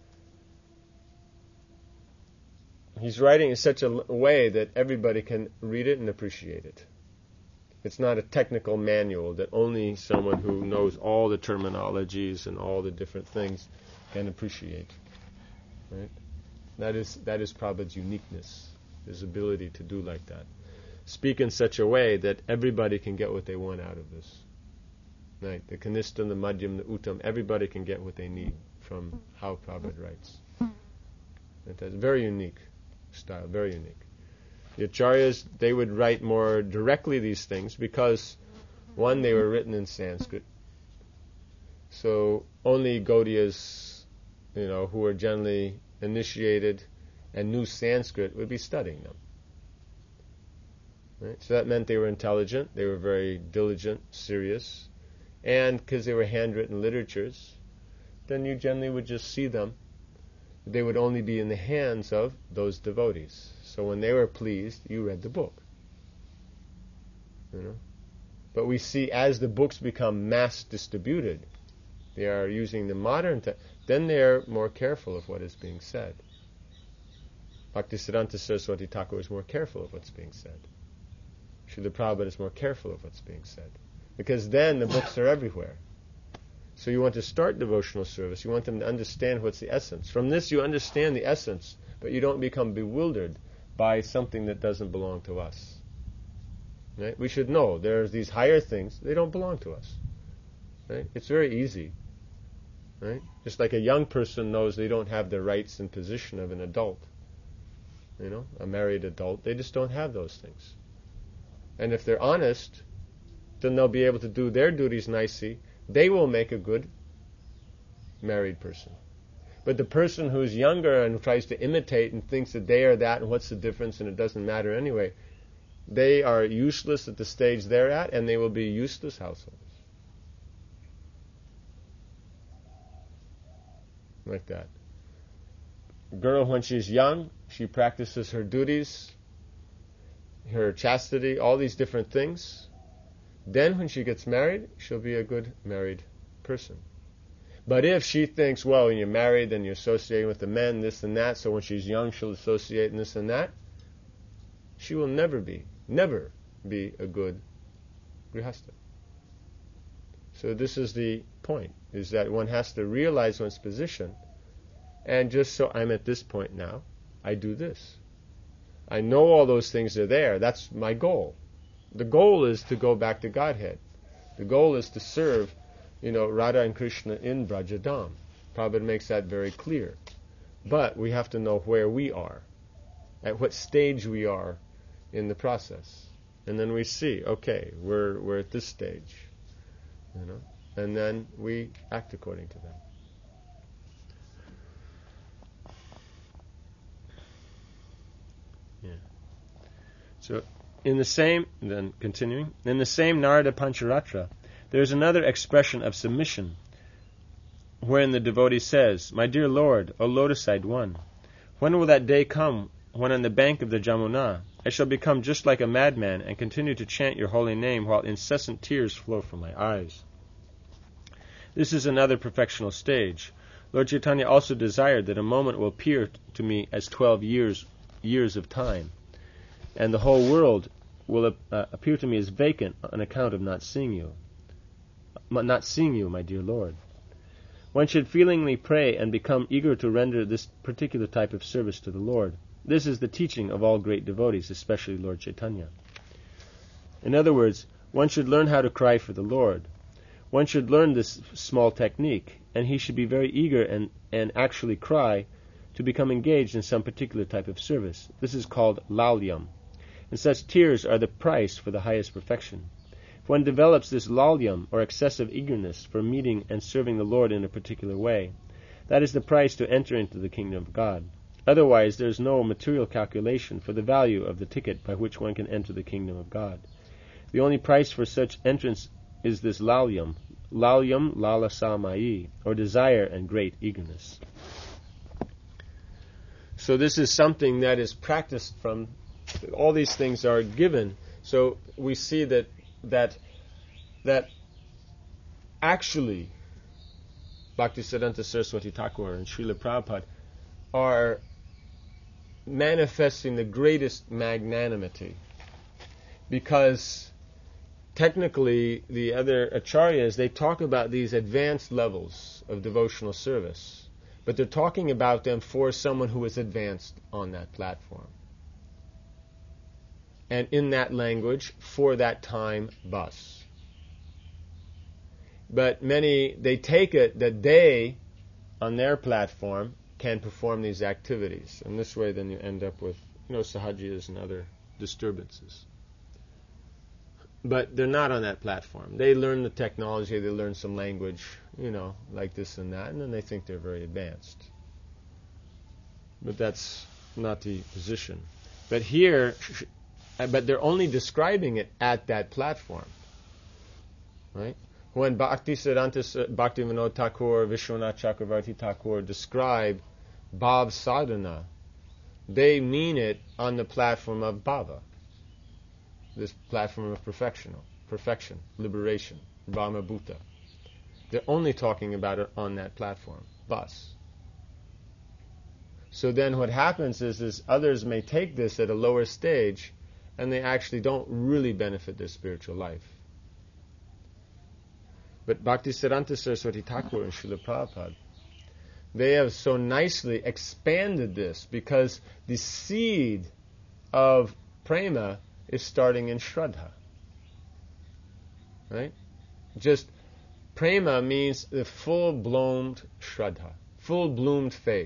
He's writing in such a way that everybody can read it and appreciate it. It's not a technical manual that only someone who knows all the terminologies and all the different things can appreciate. Right? That is that is Prabhupada's uniqueness, his ability to do like that. Speak in such a way that everybody can get what they want out of this. Right? The Kanistham, the Madhyam, the Uttam, everybody can get what they need from how Prabhupada writes. Right? That's very unique style, very unique. The Acharyas, they would write more directly these things because, one, they were written in Sanskrit. So only Gaudiyas, you know, who were generally initiated and knew Sanskrit would be studying them. Right? So that meant they were intelligent, they were very diligent, serious, and because they were handwritten literatures, then you generally would just see them. They would only be in the hands of those devotees. So when they were pleased, you read the book. You know? But we see as the books become mass distributed, they are using the modern te- then they are more careful of what is being said. Bhaktisiddhanta Saraswati Thakur is more careful of what's being said. Srila Prabhupada is more careful of what's being said. Because then the books are everywhere. So you want to start devotional service, you want them to understand what's the essence. From this you understand the essence, but you don't become bewildered by something that doesn't belong to us. Right? We should know there's these higher things, they don't belong to us. Right? It's very easy. Right? Just like a young person knows they don't have the rights and position of an adult. You know, a married adult, they just don't have those things. And if they're honest, then they'll be able to do their duties nicely. They will make a good married person. But the person who's younger and tries to imitate and thinks that they are that and what's the difference and it doesn't matter anyway, they are useless at the stage they're at and they will be useless households. Like that. A girl, when she's young, she practices her duties, her chastity, all these different things. Then when she gets married, she'll be a good married person. But if she thinks, well, when you're married, then you're associating with the men, this and that, so when she's young, she'll associate in this and that, she will never be, never be a good grihastha. So this is the point, is that one has to realize one's position, and just so I'm at this point now, I do this. I know all those things are there. That's my goal. The goal is to go back to Godhead. The goal is to serve, you know, Radha and Krishna in Brajadam. Prabhupada makes that very clear. But we have to know where we are, at what stage we are in the process. And then we see, okay, we're we're at this stage, you know, and then we act according to that. Yeah. So, in the same, then continuing, in the same Narada Pancharatra, there is another expression of submission, wherein the devotee says, "My dear Lord, O lotus-eyed one, When will that day come when on the bank of the Jamuna I shall become just like a madman and continue to chant your holy name while incessant tears flow from my eyes? This is another perfectional stage. Lord Chaitanya also desired that a moment will appear to me as twelve years years of time, and the whole world will uh, appear to me as vacant on account of not seeing you. Not seeing you, my dear Lord. One should feelingly pray and become eager to render this particular type of service to the Lord. This is the teaching of all great devotees, especially Lord Chaitanya. In other words, one should learn how to cry for the Lord. One should learn this small technique, and he should be very eager and, and actually cry to become engaged in some particular type of service. This is called lalyam, and such tears are the price for the highest perfection. If one develops this lalyam, or excessive eagerness, for meeting and serving the Lord in a particular way, that is the price to enter into the kingdom of God. Otherwise, there is no material calculation for the value of the ticket by which one can enter the kingdom of God. The only price for such entrance is this lalyam, lalyam lalasamayi, or desire and great eagerness. So this is something that is practiced from, all these things are given. So we see that that that actually Bhaktisiddhanta Saraswati Thakur and Srila Prabhupada are manifesting the greatest magnanimity, because technically the other acharyas, they talk about these advanced levels of devotional service, but they're talking about them for someone who is advanced on that platform. And in that language, for that time, bus. But many, they take it that they, on their platform, can perform these activities. And this way then you end up with, you know, sahajiyas and other disturbances. But they're not on that platform. They learn the technology, they learn some language, you know, like this and that, and then they think they're very advanced. But that's not the position. But here, but they're only describing it at that platform. Right? When Bhaktisiddhanta Bhaktivinoda Thakur, Vishwanath Chakravarti Thakur describe Bhav Sadhana, they mean it on the platform of Bhava, this platform of perfection, perfection, liberation, Brahma Bhuta. They're only talking about it on that platform, bus. So then what happens is, is others may take this at a lower stage, and they actually don't really benefit their spiritual life. But Bhaktisiddhanta Saraswati Thakur and Srila Prabhupada, they have so nicely expanded this, because the seed of prema is starting in Shraddha. Right? Just prema means the full-bloomed Shraddha, full-bloomed faith,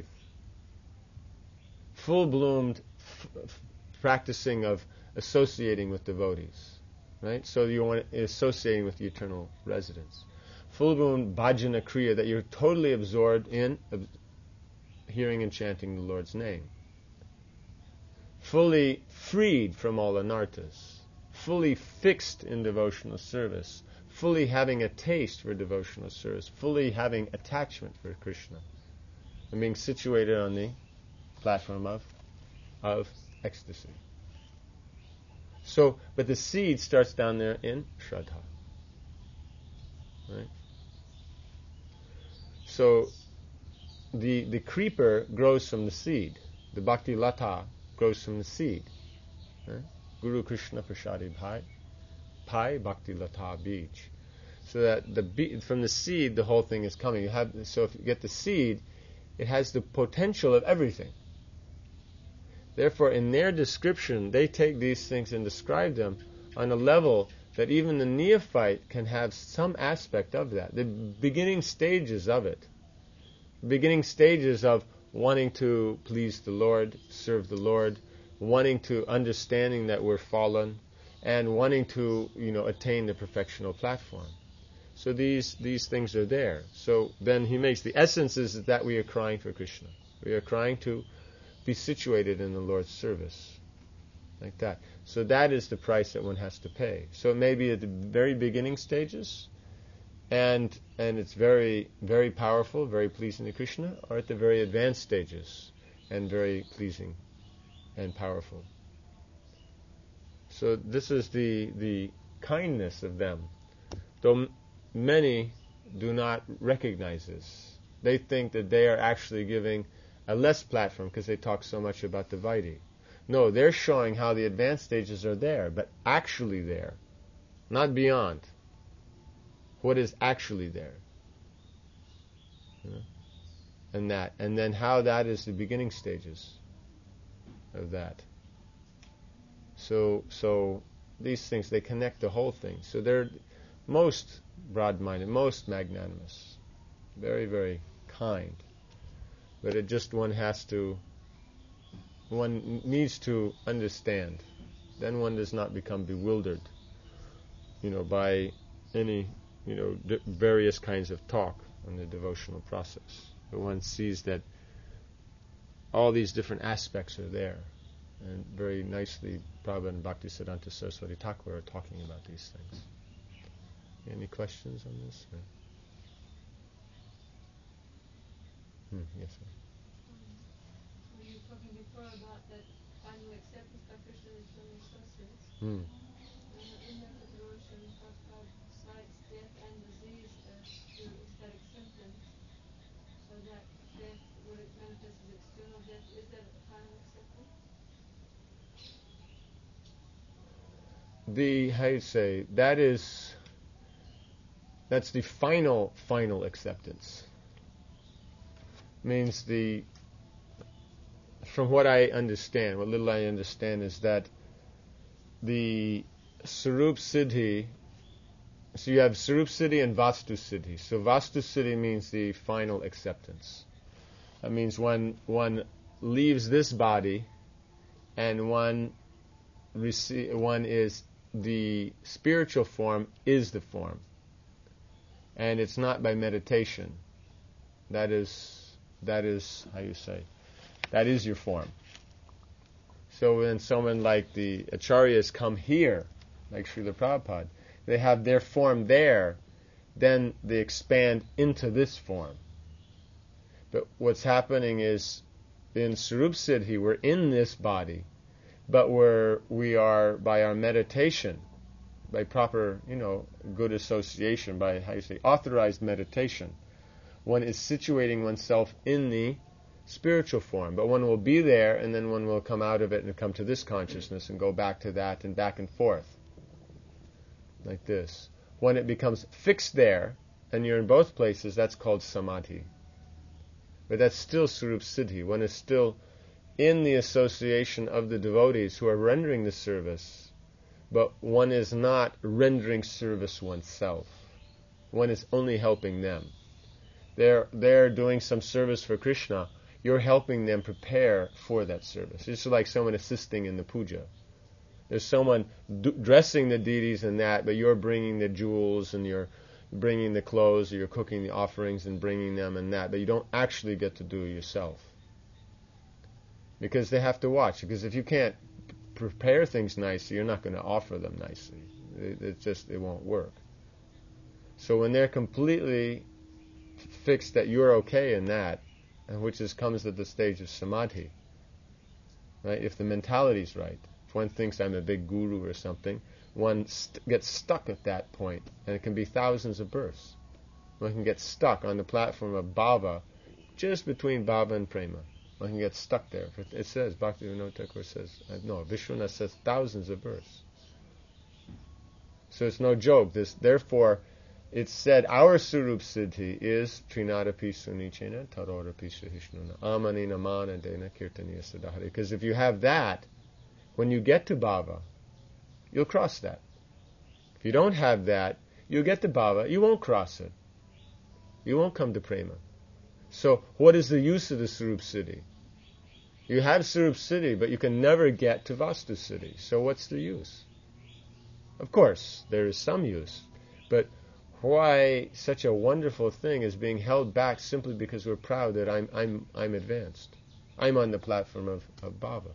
full-bloomed f- f- practicing of associating with devotees. Right? So you want associating with the eternal residence. Full-blown bhajana kriya, that you're totally absorbed in uh, hearing and chanting the Lord's name. Fully freed from all anarthas. Fully fixed in devotional service. Fully having a taste for devotional service. Fully having attachment for Krishna. And being situated on the platform of, of ecstasy. So, but the seed starts down there in Shraddha. Right? So, the the creeper grows from the seed. The bhakti lata grows from the seed. Right? Guru Krishna Prasadi Bhai, Pai Bhakti Lata Bij. So that the be- from the seed, the whole thing is coming. You have so if you get the seed, it has the potential of everything. Therefore, in their description, they take these things and describe them on a level that even the neophyte can have some aspect of that. The beginning stages of it. Beginning stages of wanting to please the Lord, serve the Lord, wanting to understanding that we're fallen, and wanting to, you know, attain the perfectional platform. So these these things are there. So then he makes the essence is that we are crying for Krishna. We are crying to be situated in the Lord's service. Like that. So that is the price that one has to pay. So it may be at the very beginning stages, and and it's very, very powerful, very pleasing to Krishna, or at the very advanced stages. and very pleasing and powerful. So this is the the kindness of them. Though m- many do not recognize this. They think that they are actually giving a less platform because they talk so much about the Vaidhi. No, they're showing how the advanced stages are there, but actually there, not beyond. What is actually there? You know? And that, and then how that is the beginning stages of that. So, so these things, they connect the whole thing. So they're most broad-minded, most magnanimous, very, very kind. But it just one has to, one needs to understand. Then one does not become bewildered, you know, by any, you know, d- various kinds of talk in the devotional process. But one sees that all these different aspects are there. And very nicely, Prabhupada and Bhaktisiddhanta Saraswati Thakur are talking about these things. Any questions on this? Or? Hmm, yes, sir. Um, we were talking before about that final acceptance by Krishna and his friendly associates. Hmm. Uh, in that devotion, Prabhupada cites death and disease as two ecstatic symptoms. So that death, what it manifests as external death, is that a final acceptance? The, how you say, that is, that's the final, final acceptance. Means the, from what I understand, what little I understand is that the Sarup Siddhi, so you have Sarup Siddhi and Vastu Siddhi. So Vastu Siddhi means the final acceptance. That means when one leaves this body and one rece- one is, the spiritual form is the form. And it's not by meditation. That is, that is, how you say, that is your form. So when someone like the Acharyas come here, like Srila Prabhupada, they have their form there, then they expand into this form. But what's happening is, in Sarup Siddhi, we're in this body, but we're, we are, by our meditation, by proper, you know, good association, by, how you say, authorized meditation, one is situating oneself in the spiritual form. But one will be there, and then one will come out of it and come to this consciousness and go back to that and back and forth. Like this. When it becomes fixed there, and you're in both places, that's called samadhi. But that's still Sarup Siddhi. One is still in the association of the devotees who are rendering the service, but one is not rendering service oneself. One is only helping them. They're, they're doing some service for Krishna. You're helping them prepare for that service. It's like someone assisting in the puja. There's someone d- dressing the deities and that, but you're bringing the jewels and you're bringing the clothes, or you're cooking the offerings and bringing them and that, but you don't actually get to do it yourself. Because they have to watch. Because if you can't p- prepare things nicely, you're not going to offer them nicely. It, it just, it won't work. So when they're completely fixed that you're okay in that, and which is comes at the stage of samadhi, right? If the mentality's right, if one thinks I'm a big guru or something, one st- gets stuck at that point, and it can be thousands of births. One can get stuck on the platform of bhava, just between bhava and prema. One can get stuck there. It says, Bhaktivinoda Thakur says, uh, no, Vishwanath says thousands of births. So it's no joke. This, therefore, it's said our Sarup Siddhi is Trinadapi Sunichena Tarodapi Sahishnuna Amanina Mana Dena Kirtaniya Sadhari. Because if you have that, when you get to bhava, you'll cross that. If you don't have that, you'll get to bhava, you won't cross it. You won't come to prema. So what is the use of the Sarup Siddhi? You have Sarup Siddhi, but you can never get to Vastu Siddhi. So what's the use? Of course, there is some use, but why such a wonderful thing is being held back simply because we're proud that I'm I'm I'm advanced. I'm on the platform of, of bhava.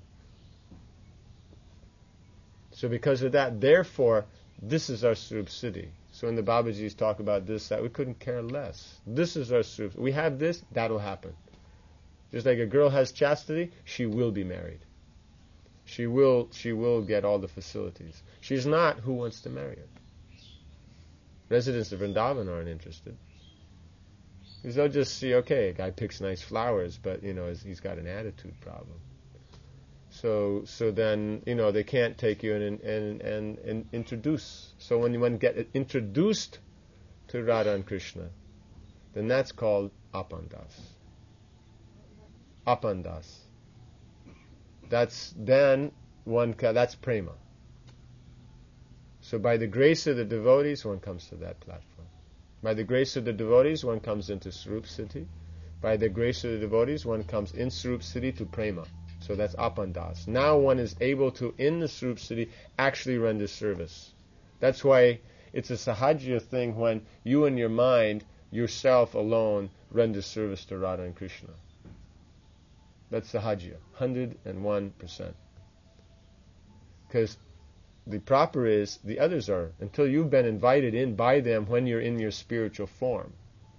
So because of that, therefore, this is our Sarup Siddhi. So when the Babajis talk about this, that, we couldn't care less. This is our Sarup. We have this, that'll happen. Just like a girl has chastity, she will be married. She will she will get all the facilities. She's not, who wants to marry her? Residents of Vrindavan aren't interested. Because they'll just see, okay, a guy picks nice flowers, but, you know, he's got an attitude problem. So so then, you know, they can't take you and and, and, and introduce. So when one get introduced to Radha and Krishna, then that's called apandas. Apandas. That's then one, that's prema. So by the grace of the devotees, one comes to that platform. By the grace of the devotees, one comes into Sarup Siddhi. By the grace of the devotees, one comes in Sarup Siddhi to prema. So that's apandas. Now one is able to, in the Sarup Siddhi, actually render service. That's why it's a sahajya thing when you in your mind, yourself alone, render service to Radha and Krishna. That's sahajya, one hundred one percent. Because the proper is, the others are, until you've been invited in by them when you're in your spiritual form,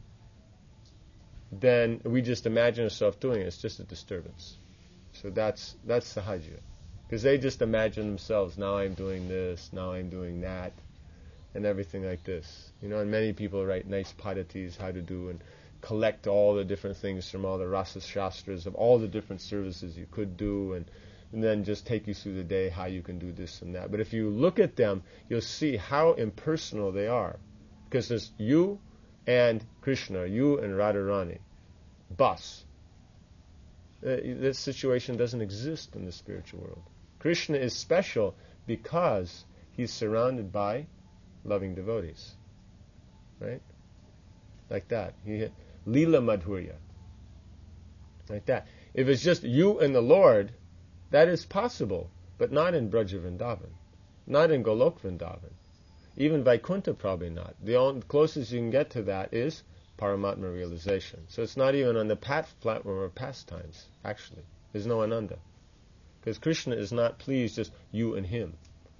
then we just imagine ourselves doing it. It's just a disturbance. So that's that's sahajya. Because they just imagine themselves, now I'm doing this, now I'm doing that, and everything like this. You know, and many people write nice padatis, how to do, and collect all the different things from all the rasa shastras of all the different services you could do, and and then just take you through the day how you can do this and that. But if you look at them, you'll see how impersonal they are. Because there's you and Krishna, you and Radharani. Bus. Uh, this situation doesn't exist in the spiritual world. Krishna is special because he's surrounded by loving devotees. Right? Like that. He, Lila Madhurya. Like that. If it's just you and the Lord, that is possible, but not in Braja Vrindavan, not in Golok Vrindavan. Even Vaikuntha probably not. The only, closest you can get to that is Paramatma realization. So it's not even on the pat platform of pastimes, actually. There's no Ananda. Because Krishna is not pleased just you and him.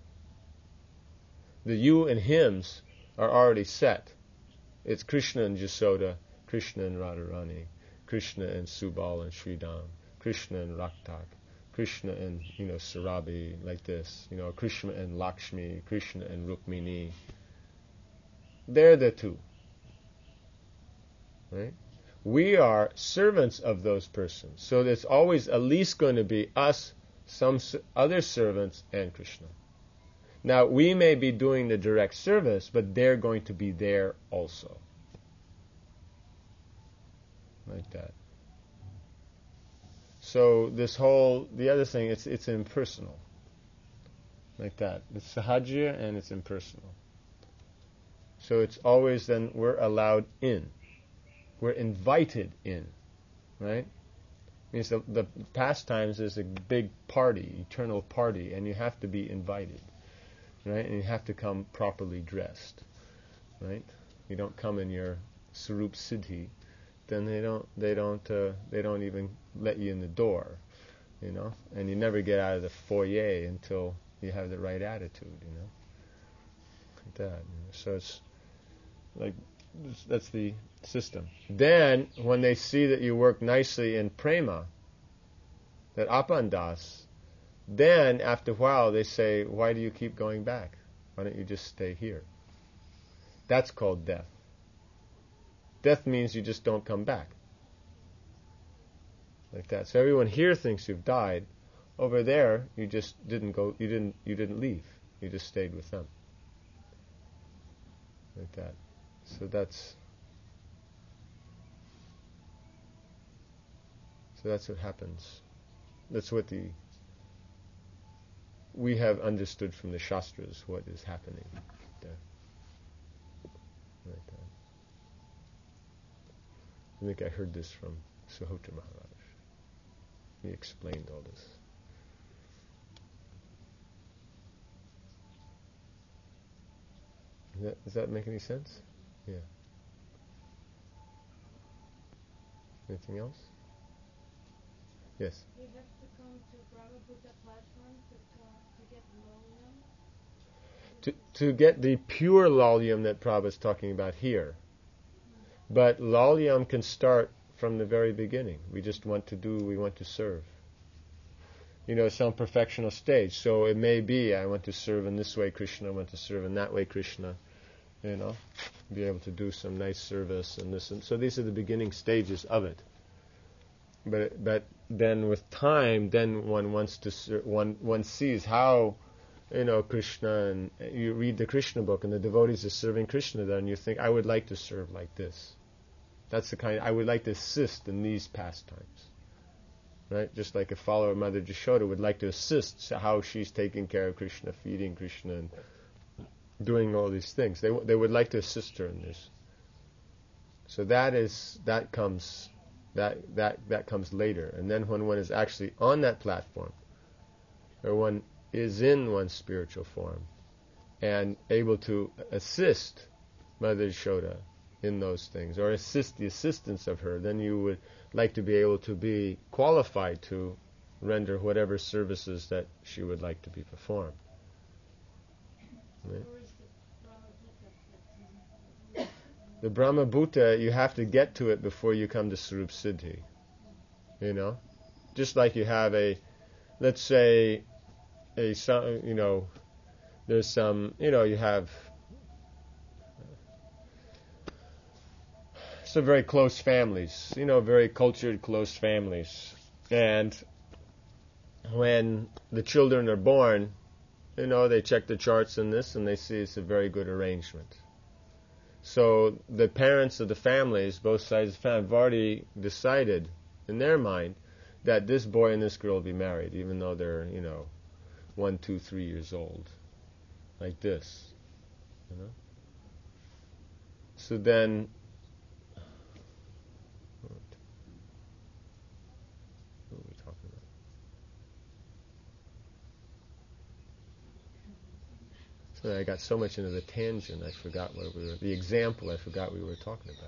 The you and hims are already set. It's Krishna and Jasoda, Krishna and Radharani, Krishna and Subal and Sridham, Krishna and Raktak, Krishna and, you know, Sarabi, like this, you know, Krishna and Lakshmi, Krishna and Rukmini. They're the two. Right? We are servants of those persons. So there's always at least going to be us, some other servants, and Krishna. Now, we may be doing the direct service, but they're going to be there also. Like that. So this whole, the other thing, it's it's impersonal. Like that. It's sahajya and it's impersonal. So it's always then we're allowed in. We're invited in. Right? Means the, the pastimes is a big party, eternal party, and you have to be invited. Right? And you have to come properly dressed. Right? You don't come in your Sarup Siddhi, then they don't they don't uh, they don't even let you in the door, you know, and you never get out of the foyer until you have the right attitude, you know, like that. You know. So it's like that's the system. Then when they see that you work nicely in prema, that apandas, then after a while they say, why do you keep going back? Why don't you just stay here? That's called death. Death means you just don't come back. Like that. So everyone here thinks you've died. Over there, you just didn't go. You didn't. You didn't leave. You just stayed with them. Like that. So that's. So that's what happens. That's what the. We have understood from the Shastras what is happening there. Like that. I think I heard this from Suhotra Maharaj. He explained all this. Does that, does that make any sense? Yeah. Anything else? Yes. You have to come to Brahmaputra platform to, uh, to get lolium? To, to get the pure lolium that Prabhupada is talking about here. But lolium can start from the very beginning. We just want to do, we want to serve. You know, some perfectional stage. So it may be, I want to serve in this way Krishna, I want to serve in that way Krishna. You know, be able to do some nice service and this. And so these are the beginning stages of it. But but then with time, then one wants to ser- one one sees how, you know, Krishna, and you read the Krishna book and the devotees are serving Krishna there, and you think, I would like to serve like this. That's the kind. I would like to assist in these pastimes, right? Just like a follower of Mother Jashoda would like to assist so how she's taking care of Krishna, feeding Krishna, and doing all these things. They w- they would like to assist her in this. So that is that comes that that that comes later, and then when one is actually on that platform, or one is in one's spiritual form, and able to assist Mother Yashoda in those things, or assist the assistance of her, then you would like to be able to be qualified to render whatever services that she would like to be performed. Right? The Brahma Bhuta, you have to get to it before you come to Sarup Siddhi. You know? Just like you have a, let's say, a, some, you know, there's some, you know, you have some very close families, you know, very cultured, close families. And when the children are born, you know, they check the charts and this, and they see it's a very good arrangement. So the parents of the families, both sides of the family, have already decided in their mind that this boy and this girl will be married, even though they're, you know, one, two, three years old, like this, you know. So then, what are we talking about? So I got so much into the tangent, I forgot what we were. The example, I forgot we were talking about.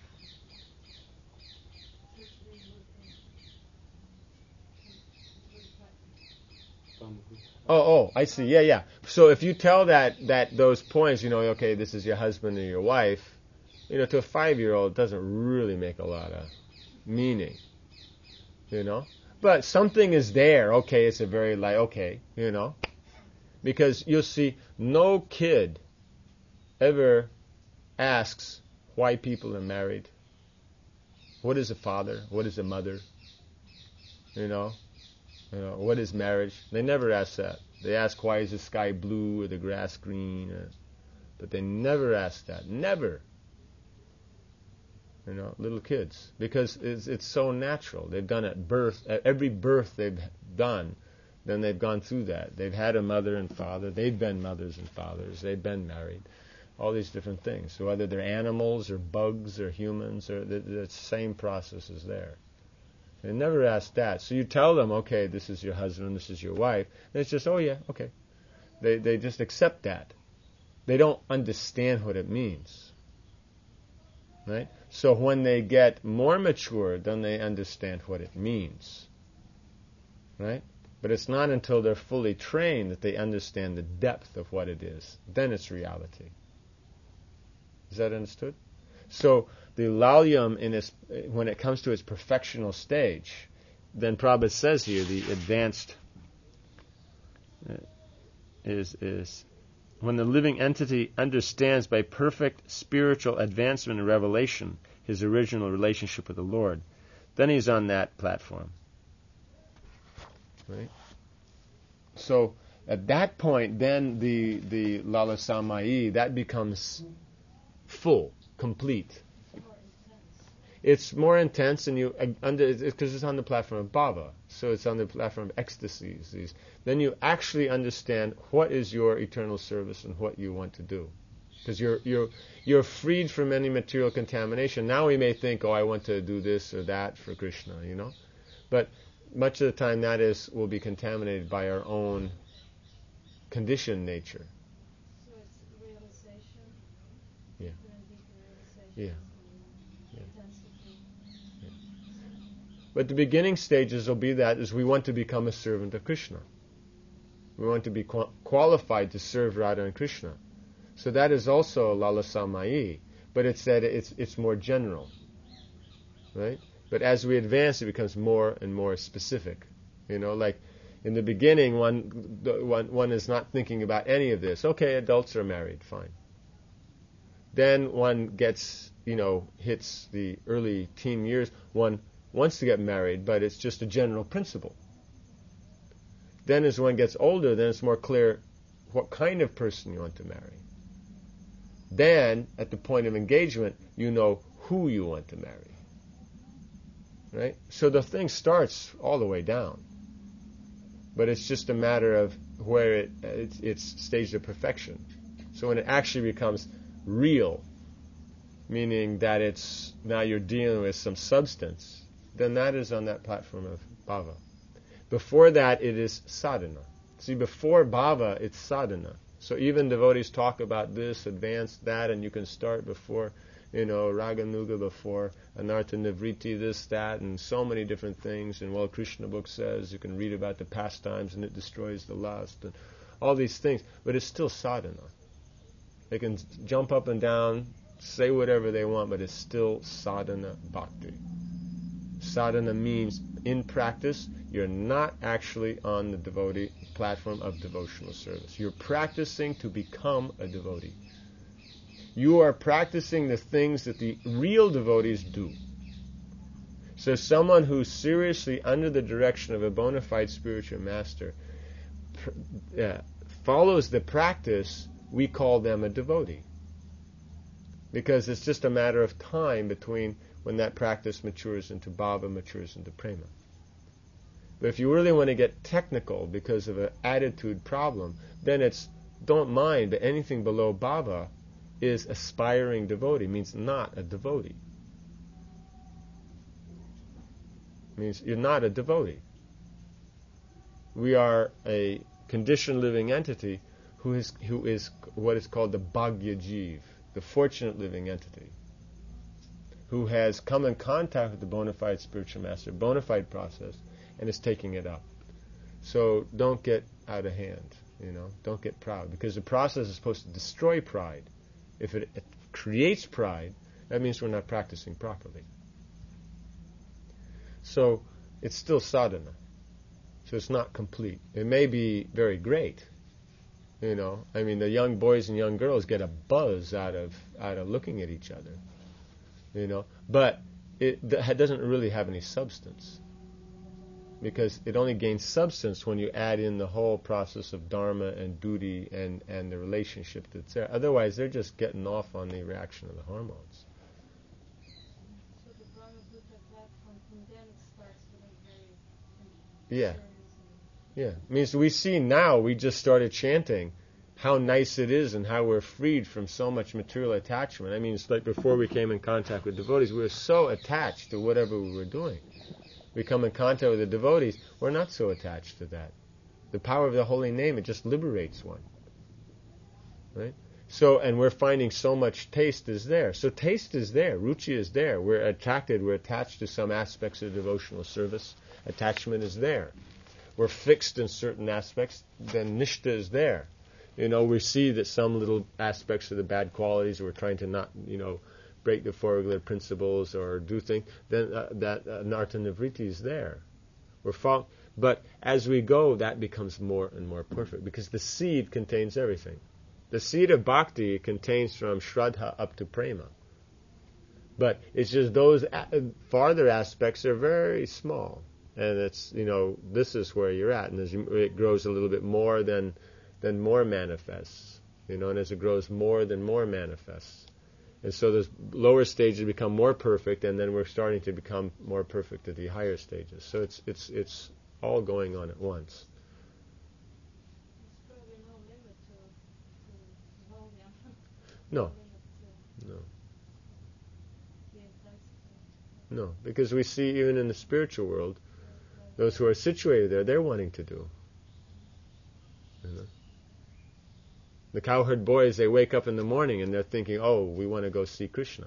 Oh, oh, I see. Yeah, yeah. So if you tell that that those points, you know, okay, this is your husband or your wife, you know, to a five-year-old, it doesn't really make a lot of meaning, you know. But something is there. Okay, it's a very like, okay, you know, because you'll see no kid ever asks why people are married. What is a father? What is a mother? You know. You know, what is marriage? They never ask that. They ask, why is the sky blue or the grass green? Or, but they never ask that. Never. You know, little kids. Because it's, it's so natural. They've done at birth. At every birth they've done, then they've gone through that. They've had a mother and father. They've been mothers and fathers. They've been married. All these different things. So whether they're animals or bugs or humans, or the, the same process is there. They never ask that. So you tell them, okay, this is your husband, this is your wife. And it's just, oh yeah, okay. They they just accept that. They don't understand what it means. Right? So when they get more mature, then they understand what it means. Right? But it's not until they're fully trained that they understand the depth of what it is. Then it's reality. Is that understood? So the lalyam, in its, when it comes to its perfectional stage, then Prabhupada says here, the advanced uh, is is when the living entity understands by perfect spiritual advancement and revelation his original relationship with the Lord, then he's on that platform. Right? So at that point, then the the lalasamai, that becomes full, complete. It's more intense, and you uh, under because it's on the platform of bhava, so it's on the platform of ecstasies. These, then you actually understand what is your eternal service and what you want to do, because you're you're you're freed from any material contamination. Now we may think, oh, I want to do this or that for Krishna, you know, but much of the time that is will be contaminated by our own conditioned nature. So it's realization. Yeah. Very deep realization. Yeah. Intensity. But the beginning stages will be that is we want to become a servant of Krishna. We want to be qu- qualified to serve Radha and Krishna. So that is also lalasamai, but it's that it's it's more general, right? But as we advance, it becomes more and more specific. You know, like in the beginning, one, the, one, one is not thinking about any of this. Okay, adults are married, fine. Then one gets, you know, hits the early teen years, one wants to get married, but it's just a general principle. Then as one gets older, then it's more clear what kind of person you want to marry. Then, at the point of engagement, you know who you want to marry. Right? So the thing starts all the way down. But it's just a matter of where it, it's, it's staged of perfection. So when it actually becomes real, meaning that it's now you're dealing with some substance, then that is on that platform of bhava. Before that, it is sadhana. See, before bhava, it's sadhana. So even devotees talk about this, advance that, and you can start before, you know, raganuga, before anartha nivriti, this, that, and so many different things. And well, Krishna book says you can read about the pastimes and it destroys the lust, and all these things. But it's still sadhana. They can jump up and down, say whatever they want, but it's still sadhana bhakti. Sadhana means, in practice, you're not actually on the devotee platform of devotional service. You're practicing to become a devotee. You are practicing the things that the real devotees do. So someone who's seriously under the direction of a bona fide spiritual master pr- uh, follows the practice, we call them a devotee. Because it's just a matter of time between when that practice matures into bhava, matures into prema. But if you really want to get technical because of an attitude problem, then it's, don't mind, but anything below bhava is aspiring devotee, means not a devotee. Means you're not a devotee. We are a conditioned living entity who is who is what is called the bhagya jiv, the fortunate living entity, who has come in contact with the bona fide spiritual master, bona fide process, and is taking it up. So don't get out of hand, you know, don't get proud, because the process is supposed to destroy pride. If it, it creates pride, that means we're not practicing properly. So it's still sadhana. So it's not complete. It may be very great, you know. I mean, the young boys and young girls get a buzz out of out of looking at each other, you know. But it th- doesn't really have any substance, because it only gains substance when you add in the whole process of dharma and duty and, and the relationship that's there. Otherwise, they're just getting off on the reaction of the hormones. So the Brahma Buddha platform, from then it starts getting very Yeah. serious. Yeah. Means we see now, we just started chanting how nice it is and how we're freed from so much material attachment. I mean, it's like before we came in contact with devotees, we were so attached to whatever we were doing. We come in contact with the devotees, we're not so attached to that. The power of the holy name, it just liberates one. Right? So, and we're finding so much taste is there. So taste is there, ruchi is there. We're attracted, we're attached to some aspects of devotional service. Attachment is there. We're fixed in certain aspects, then nishta is there. You know, we see that some little aspects of the bad qualities, we're trying to not, you know, break the four regular principles or do things, then uh, that uh, anartha nivriti is there. We're fall- but as we go, that becomes more and more perfect, because the seed contains everything. The seed of bhakti contains from shraddha up to prema. But it's just those a- farther aspects are very small. And it's, you know, this is where you're at. And as you, it grows a little bit more, then, then more manifests. You know, and as it grows more, then more manifests. And so those lower stages become more perfect, and then we're starting to become more perfect at the higher stages. So it's it's it's all going on at once. There's probably no limit to, to volume. No, limit to no, the intensity. no. Because we see even in the spiritual world, those who are situated there, they're wanting to do. You know? The cowherd boys, they wake up in the morning and they're thinking, oh, we want to go see Krishna.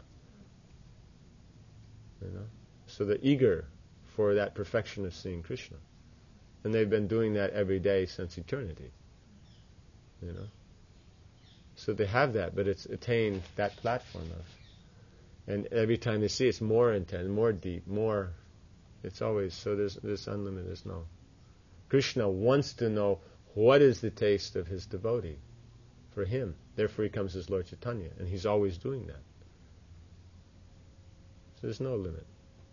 You know? So they're eager for that perfection of seeing Krishna. And they've been doing that every day since eternity. You know? So they have that, but it's attained that platform of And every time they see it, it's more intense, more deep, more. It's always, so there's this unlimited, there's no. Krishna wants to know what is the taste of his devotee for him. Therefore he comes as Lord Chaitanya, and he's always doing that. So there's no limit.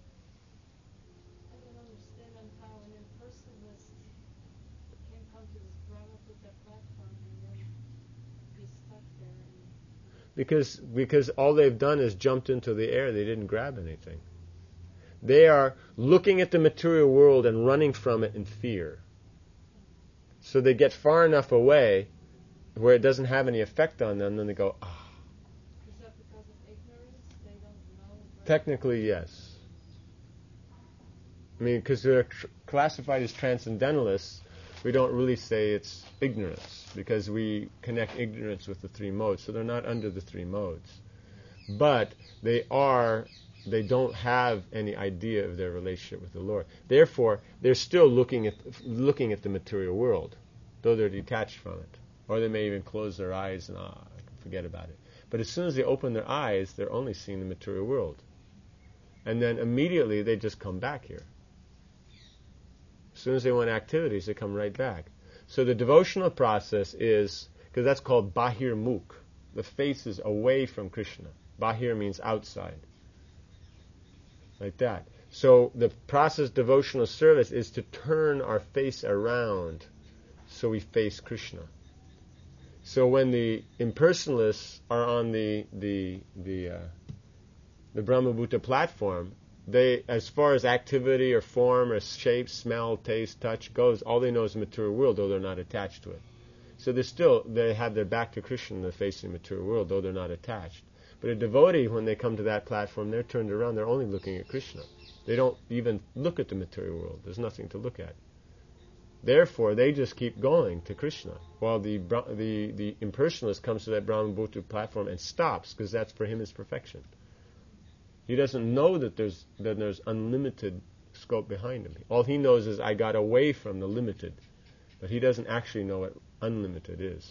I don't understand how an impersonalist can come to this Brahmaputra platform and then be stuck there. And Because because all they've done is jumped into the air. They didn't grab anything. They are looking at the material world and running from it in fear. So they get far enough away where it doesn't have any effect on them, then they go, ah. is that because of ignorance? They don't know. what- Technically, yes. I mean, because they're tr- classified as transcendentalists, we don't really say it's ignorance, because we connect ignorance with the three modes, so they're not under the three modes. But they are, they don't have any idea of their relationship with the Lord. Therefore, they're still looking at looking at the material world, though they're detached from it. Or they may even close their eyes and ah, forget about it. But as soon as they open their eyes, they're only seeing the material world. And then immediately they just come back here. As soon as they want activities, they come right back. So the devotional process is, because that's called Bahir Mukh. The face is away from Krishna. Bahir means outside. Like that. So the process of devotional service is to turn our face around so we face Krishna. So when the impersonalists are on the the the uh, the Brahmabhuta platform, they, as far as activity or form or shape, smell, taste, touch goes, all they know is the material world, though they're not attached to it. So they still they have their back to Krishna, they're facing the material world, though they're not attached. But a devotee, when they come to that platform, they're turned around, they're only looking at Krishna. They don't even look at the material world. There's nothing to look at. Therefore, they just keep going to Krishna, while the the the impersonalist comes to that Brahmabhuta platform and stops, because that's for him is perfection. He doesn't know that there's that there's unlimited scope behind him. All he knows is I got away from the limited, but he doesn't actually know what unlimited is.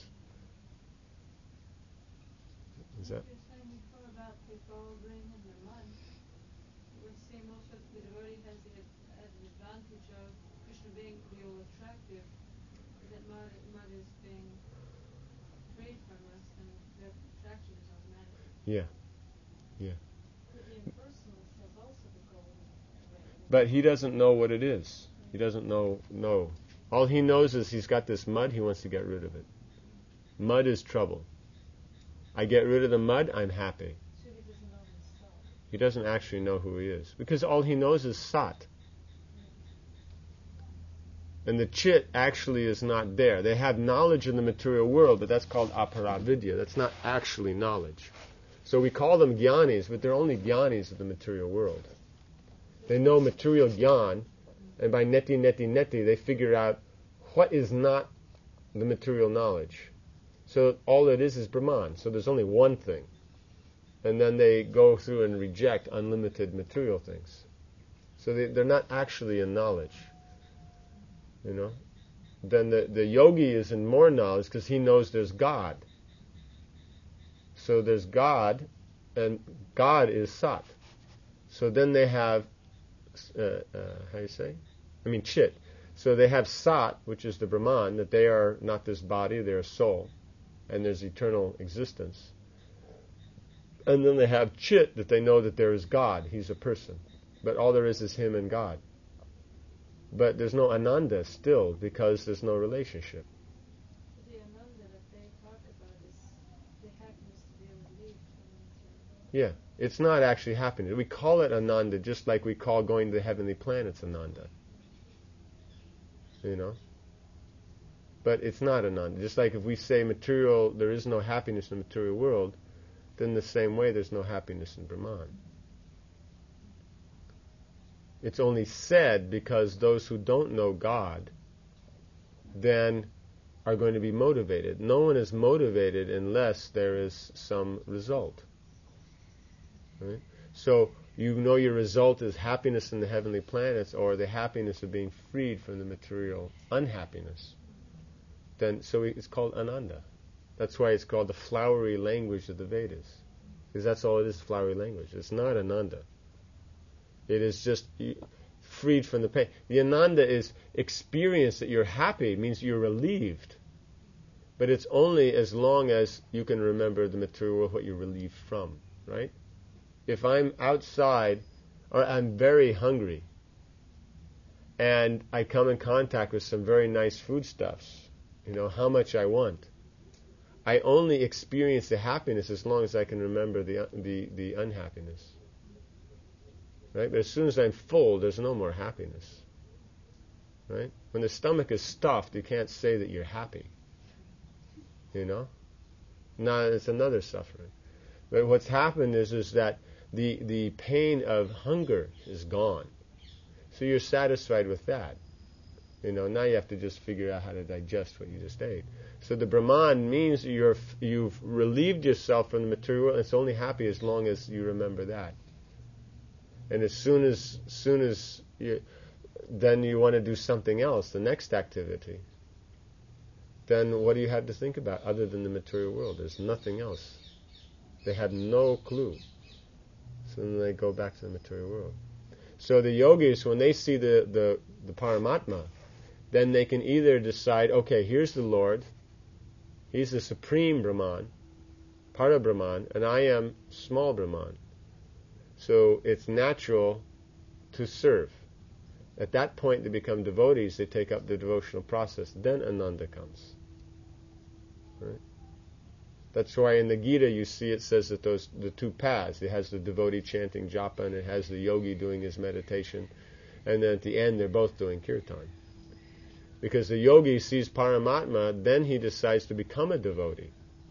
Is that? You're saying before about people being in the mud. It would seem also that the devotee has the, has the advantage of Krishna being the all-attractive, that mud, mud is being freed from us, and the attraction is automatic. Yeah, yeah. But the impersonalist has also the golden ring. But he doesn't know what it is. He doesn't know. No. All he knows is he's got this mud. He wants to get rid of it. Mud is trouble. I get rid of the mud, I'm happy. So he doesn't know himself. He doesn't actually know who he is, because all he knows is sat. And the chit actually is not there. They have knowledge in the material world, but that's called aparavidya. That's not actually knowledge. So we call them jnanis, but they're only jnanis of the material world. They know material jnana, and by neti, neti, neti, they figure out what is not the material knowledge. So all it is is Brahman. So there's only one thing. And then they go through and reject unlimited material things. So they, they're not actually in knowledge. You know? Then the, the yogi is in more knowledge because he knows there's God. So there's God, and God is Sat. So then they have, uh, uh, how do you say? I mean, Chit. So they have Sat, which is the Brahman, that they are not this body, they're a soul. And there's eternal existence. And then they have Chit, that they know that there is God, he's a person. But all there is is him and God. But there's no Ananda still, because there's no relationship. The Ananda that they talk about is the happiness to be relieved from the material. Yeah, it's not actually happiness. We call it Ananda just like we call going to the heavenly planets Ananda. You know? But it's not Ananda. Just like if we say material, there is no happiness in the material world, then the same way there's no happiness in Brahman. It's only said because those who don't know God then are going to be motivated. No one is motivated unless there is some result. Right? So you know your result is happiness in the heavenly planets, or the happiness of being freed from the material unhappiness. Then, so it's called Ananda. That's why it's called the flowery language of the Vedas. Because that's all it is, flowery language. It's not Ananda. It is just freed from the pain. The Ananda is experience that you're happy, means you're relieved. But it's only as long as you can remember the material world, what you're relieved from, right? If I'm outside, or I'm very hungry, and I come in contact with some very nice foodstuffs, you know, how much I want, I only experience the happiness as long as I can remember the the, the unhappiness. Right? But as soon as I'm full, there's no more happiness. Right? When the stomach is stuffed, you can't say that you're happy. You know? Now it's another suffering. But what's happened is is that the the pain of hunger is gone. So you're satisfied with that. You know, now you have to just figure out how to digest what you just ate. So the Brahman means you're you've relieved yourself from the material world, and it's only happy as long as you remember that. And as soon as soon as you, then you want to do something else, the next activity. Then what do you have to think about other than the material world? There's nothing else. They have no clue. So then they go back to the material world. So the yogis, when they see the, the, the Paramatma, then they can either decide, okay, here's the Lord, He's the supreme Brahman, Para Brahman, and I am small Brahman. So it's natural to serve. At that point they become devotees, they take up the devotional process. Then Ananda comes. Right? That's why in the Gita you see it says that those the two paths, it has the devotee chanting japa and it has the yogi doing his meditation, and then at the end they're both doing kirtan. Because the yogi sees Paramatma, then he decides to become a devotee.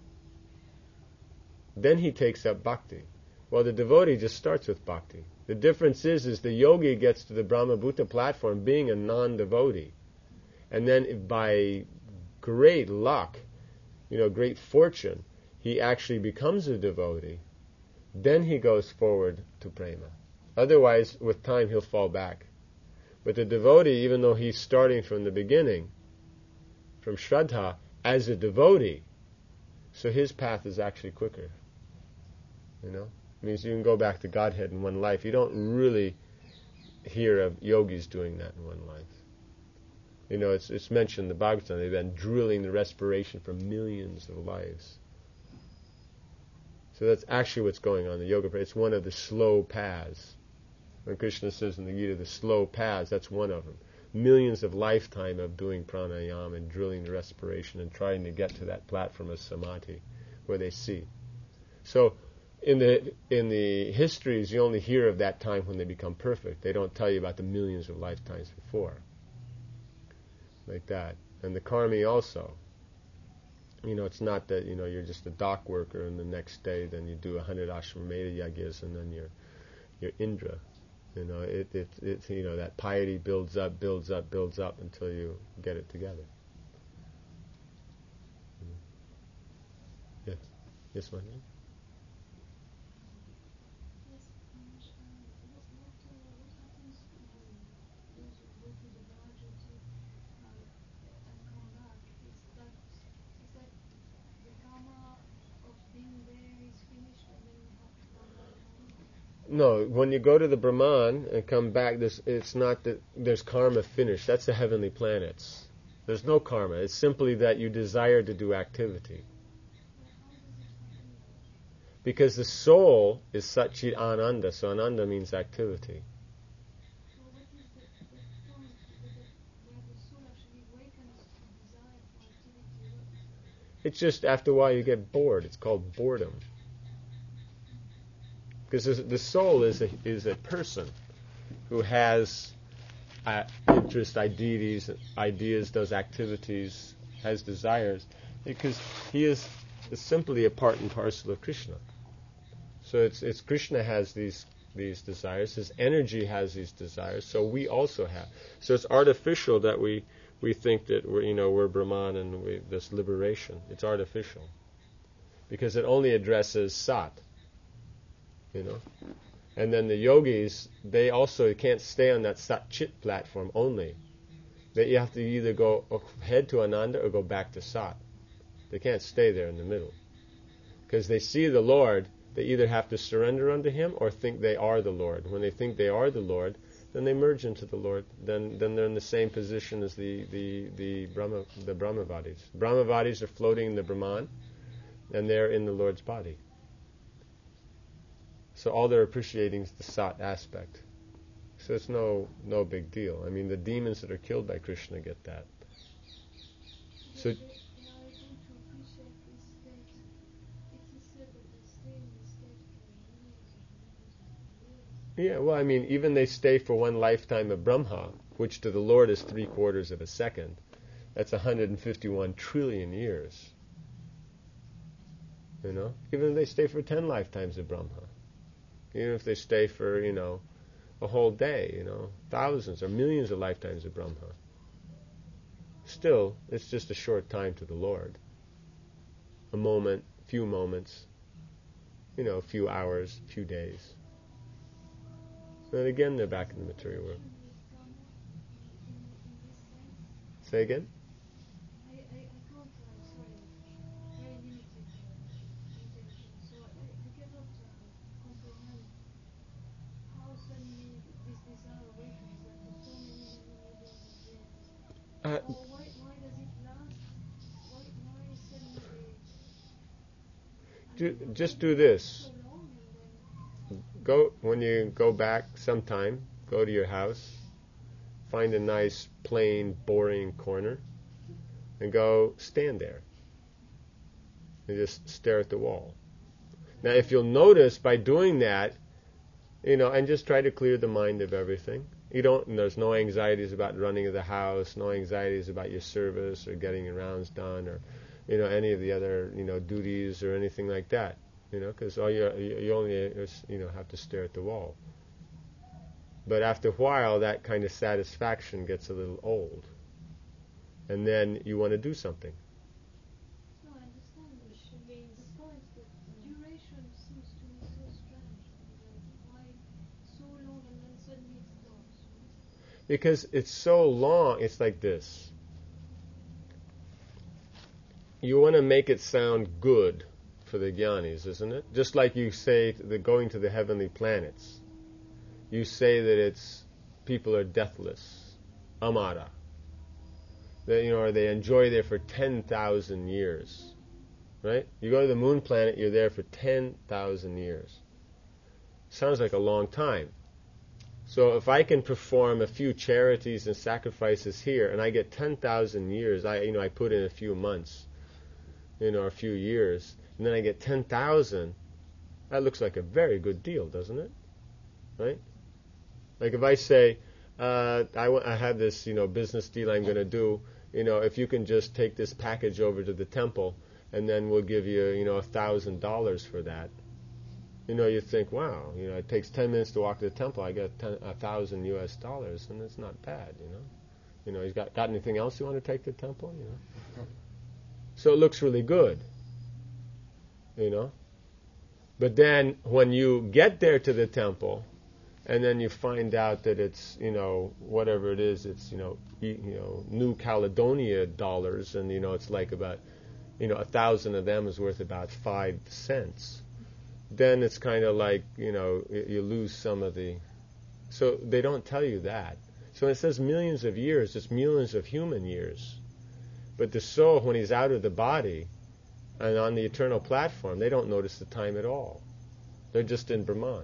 Then he takes up bhakti. Well, the devotee just starts with bhakti. The difference is, is the yogi gets to the Brahmabhuta platform being a non-devotee. And then by great luck, you know, great fortune, he actually becomes a devotee. Then he goes forward to prema. Otherwise, with time, he'll fall back. But the devotee, even though he's starting from the beginning, from Shraddha, as a devotee, so his path is actually quicker. You know? It means you can go back to Godhead in one life. You don't really hear of yogis doing that in one life. You know, it's it's mentioned in the Bhagavatam, they've been drilling the respiration for millions of lives. So that's actually what's going on in the yoga. It's one of the slow paths. When Krishna says in the Gita, the slow paths, that's one of them. Millions of lifetime of doing pranayama and drilling the respiration and trying to get to that platform of samadhi where they see. So in the in the histories, you only hear of that time when they become perfect. They don't tell you about the millions of lifetimes before. Like that. And the karmi also. You know, it's not that, you know, you're just a dock worker and the next day then you do a hundred ashwamedha yagyas and then you're you're Indra. You know, it, it, it, you know, that piety builds up, builds up, builds up until you get it together. Yes, yes, ma'am. Yes, um, uh, what, what, uh, what happens when those who go to the Bhagavati uh, and come back? Is that is that the karma of being there is finished and then you have to come back home? No, when you go to the Brahman and come back, there's, it's not that there's karma finished. That's the heavenly planets. There's no karma. It's simply that you desire to do activity. Because the soul is Satchit Ananda, so Ananda means activity. So what is the, the point where the, where the soul actually awakens to desire for activity? What, It's just after a while you get bored. It's called boredom. Because the soul is a, is a person who has uh, interest, ideas, ideas, does activities, has desires, because he is, is simply a part and parcel of Krishna. So it's it's Krishna has these these desires, his energy has these desires, so we also have. So it's artificial that we we think that we're you know we're Brahman and we, this liberation. It's artificial because it only addresses Sat. You know, and then the yogis, they also can't stay on that Sat Chit platform only. That you have to either go head to Ananda or go back to Sat. They can't stay there in the middle because they see the Lord They either have to surrender unto him or think they are the Lord. When they think they are the Lord, then they merge into the Lord. Then then they're in the same position as the the the Brahma the Brahmavadis. Brahmavadis are floating in the Brahman, and they're in the Lord's body. So all they're appreciating is the Sat aspect. So it's no no big deal. I mean, the demons that are killed by Krishna get that. So They, they are able to appreciate this state. It is said that they stay in this state for millions and millions of years. yeah, well, I mean, even they stay for one lifetime of Brahma, which to the Lord is three quarters of a second. That's one hundred fifty-one trillion years. You know, even if they stay for ten lifetimes of Brahma, even if they stay for, you know, a whole day, you know, thousands or millions of lifetimes of Brahma, still, it's just a short time to the Lord. A moment, few moments, you know, a few hours, a few days. And again, they're back in the material world. Say again? I, I, I can't, uh, sorry, very limited uh, intelligence, so I, I cannot uh, comprehend how suddenly this desire awakens after so many, many millions of years. Uh, Or why, why does it last? Why, why suddenly they... I do, mean, just why do it this. lasts so long and then... Go, when you go back sometime, go to your house, find a nice, plain, boring corner, and go stand there. And just stare at the wall. Now, if you'll notice, by doing that, you know, and just try to clear the mind of everything. You don't, and there's no anxieties about running of the house, no anxieties about your service or getting your rounds done, or, you know, any of the other, you know, duties or anything like that. You know, because all you you only, you know, have to stare at the wall. But after a while, that kind of satisfaction gets a little old, and then you want to do something. No, I understand, but the point, the duration seems to me so strange. Why so long and then suddenly it stops? Because it's so long, it's like this. You want to make it sound good for the jnanis, isn't it? Just like you say the going to the heavenly planets. You say that it's people are deathless, amara. That, you know, or they enjoy there for ten thousand years, right? You go to the moon planet, you're there for ten thousand years. Sounds like a long time. So if I can perform a few charities and sacrifices here, and I get ten thousand years, I you know I put in a few months, you know, a few years, and then I get ten thousand. That looks like a very good deal, doesn't it? Right? Like if I say, uh, I, w- I have this, you know, business deal I'm going to do, you know, if you can just take this package over to the temple, and then we'll give you, you know, a thousand dollars for that. You know, you think, wow, you know, it takes ten minutes to walk to the temple, I get ten, a thousand U S dollars, and it's not bad, you know. You know, he's got got anything else you want to take to the temple, you know. So it looks really good, you know. But then when you get there to the temple, and then you find out that it's, you know, whatever it is, it's, you know, e- you know, New Caledonia dollars, and, you know, it's like about, you know, a thousand of them is worth about five cents. Then it's kind of like, you know, y- you lose some of the... So they don't tell you that. So when it says millions of years, it's millions of human years. But the soul, when he's out of the body and on the eternal platform, they don't notice the time at all. They're just in Brahman.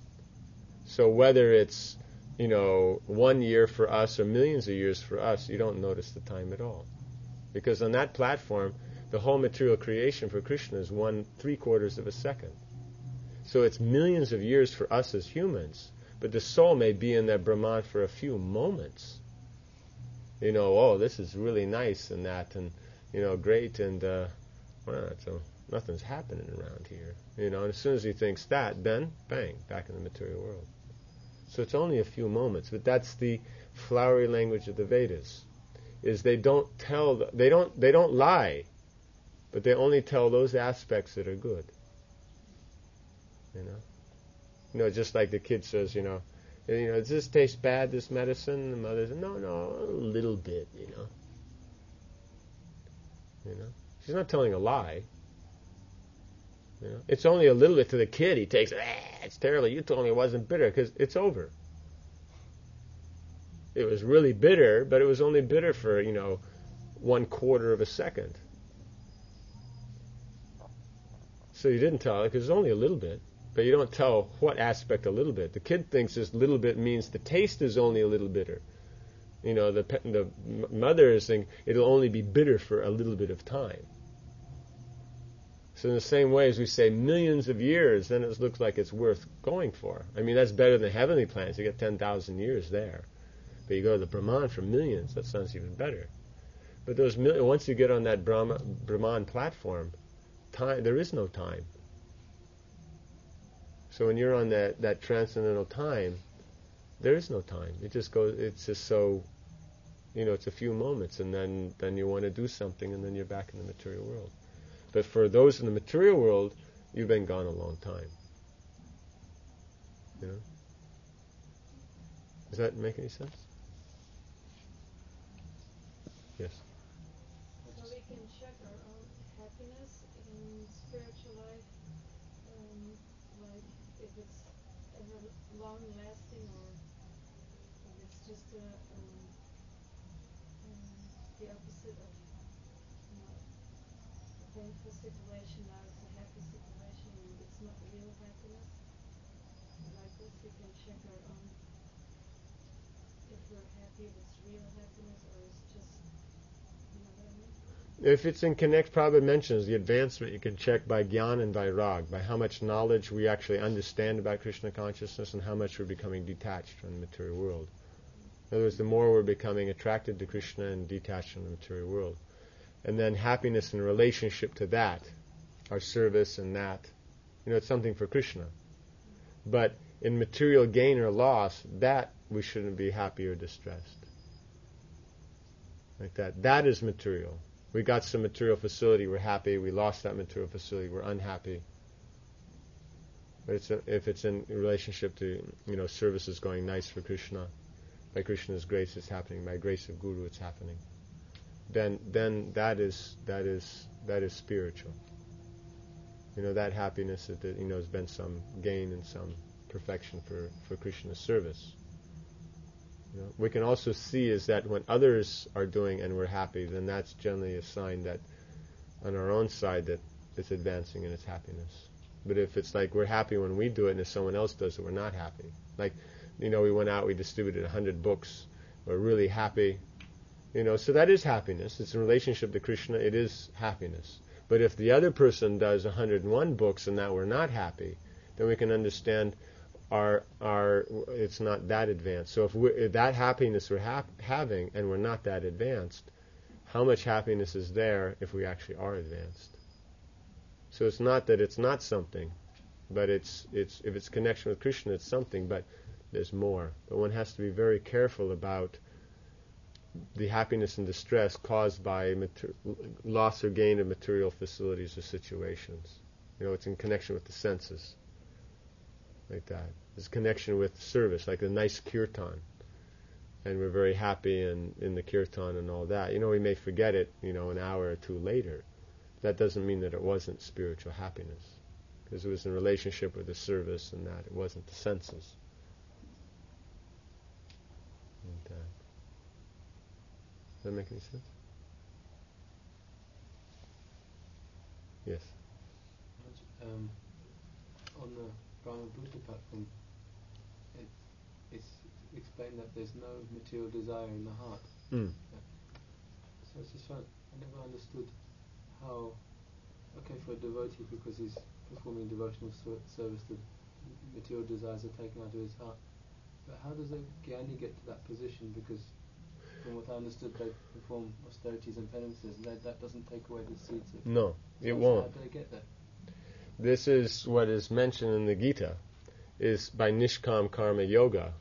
So whether it's, you know, one year for us or millions of years for us, you don't notice the time at all. Because on that platform, the whole material creation for Krishna is one three quarters of a second. So it's millions of years for us as humans, but the soul may be in that Brahman for a few moments. You know, oh, this is really nice and that, and, you know, great, and, uh, well, so nothing's happening around here. You know, and as soon as he thinks that, then, bang, back in the material world. So it's only a few moments, but that's the flowery language of the Vedas. Is they don't tell, the, they don't, they don't lie, but they only tell those aspects that are good. You know, you know, just like the kid says, you know, you know, does this taste bad, this medicine? The mother says, no, no, a little bit, you know. You know, she's not telling a lie. You know? It's only a little bit to the kid. He takes it, ah, it's terrible. You told me it wasn't bitter, because it's over. It was really bitter, but it was only bitter for, you know, one quarter of a second. So you didn't tell it because it's only a little bit. But you don't tell what aspect a little bit. The kid thinks this little bit means the taste is only a little bitter. You know, the the mother is thinking it'll only be bitter for a little bit of time. So in the same way as we say millions of years, then it looks like it's worth going for. I mean, that's better than the heavenly planets. You get ten thousand years there. But you go to the Brahman for millions, that sounds even better. But those mil- once you get on that Brahma, Brahman platform, time there is no time. So when you're on that, that transcendental time, there is no time. It just goes, it's just so, you know, it's a few moments, and then, then you want to do something, and then you're back in the material world. But for those in the material world, you've been gone a long time. You know? Does that make any sense? Yes. So we can check our own happiness in spiritual life, um, like if it's ever long lasting or if it's just a, um, um, the opposite of, you know, a painful situation. Now it's a happy situation and it's not real happiness. Like this, we can check our own, if we're happy, if it's real happiness or it's just, you know what I mean? If it's in Connect, Prabhupada mentions the advancement you can check by Gyan and Vairag, by how much knowledge we actually understand about Krishna consciousness and how much we're becoming detached from the material world. In other words, the more we're becoming attracted to Krishna and detached from the material world. And then happiness in relationship to that, our service and that, you know, it's something for Krishna. But in material gain or loss, that we shouldn't be happy or distressed. Like that. That is material. We got some material facility, we're happy. We lost that material facility, we're unhappy. But it's a, if it's in relationship to, you know, services going nice for Krishna, by Krishna's grace it's happening, by grace of Guru it's happening, then then that is that is that is spiritual. You know, that happiness that, you know, has been some gain and some perfection for, for Krishna's service. You know, we can also see is that when others are doing and we're happy, then that's generally a sign that on our own side that it's advancing in its happiness. But if it's like we're happy when we do it and if someone else does it, we're not happy. Like, you know, we went out, we distributed a hundred books, we're really happy. You know, so that is happiness. It's in relationship to Krishna, it is happiness. But if the other person does one hundred one books and that we're not happy, then we can understand Our, our, it's not that advanced. So if, we, if that happiness we're hap- having and we're not that advanced, how much happiness is there if we actually are advanced? So it's not that it's not something, but it's it's if it's connection with Krishna, it's something, but there's more. But one has to be very careful about the happiness and distress caused by mater- loss or gain of material facilities or situations. You know, it's in connection with the senses. Like that. There's connection with service, like a nice kirtan. And we're very happy in, in the kirtan and all that. You know, we may forget it, you know, an hour or two later. That doesn't mean that it wasn't spiritual happiness. Because it was in relationship with the service and that. It wasn't the senses. Like that. Does that make any sense? Yes. Um, on the Brahma Buddha platform, it, it's explained that there's no material desire in the heart. Mm. Yeah. So it's just trying, I never understood how, okay, for a devotee because he's performing devotional ser- service, the material desires are taken out of his heart. But how does a Gyani get to that position? Because from what I understood, they perform austerities and penances, and that, that doesn't take away the seeds of... No, it so won't. How do they get there? This is what is mentioned in the Gita, is by Nishkam Karma Yoga,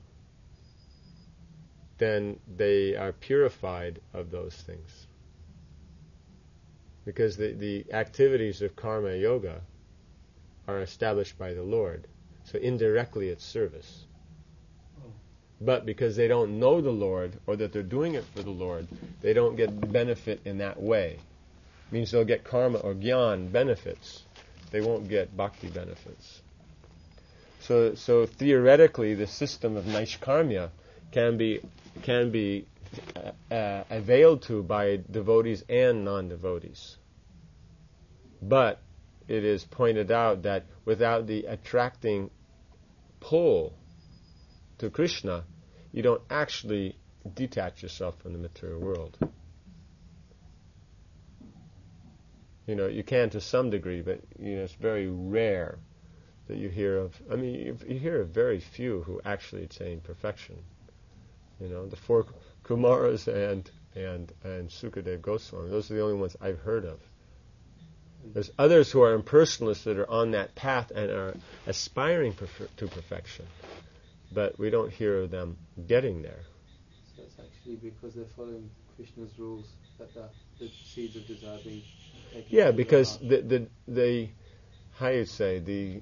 then they are purified of those things. Because the, the activities of Karma Yoga are established by the Lord. So indirectly it's service. Oh. But because they don't know the Lord, or that they're doing it for the Lord, they don't get benefit in that way. It means they'll get karma or gyan benefits, They won't get bhakti benefits. So, so theoretically, the system of Naishkarmya can be can be uh, uh, availed to by devotees and non-devotees. But it is pointed out that without the attracting pull to Krishna, you don't actually detach yourself from the material world. You know, you can to some degree, but you know, it's very rare that you hear of. I mean, you, you hear of very few who actually attain perfection. You know, the four Kumaras and and and Sukadeva Goswami. Those are the only ones I've heard of. There's others who are impersonalists that are on that path and are aspiring perf- to perfection, but we don't hear of them getting there. So it's actually because they're following Krishna's rules that the, the seeds of desire being taken. Yeah, because the the the how you say the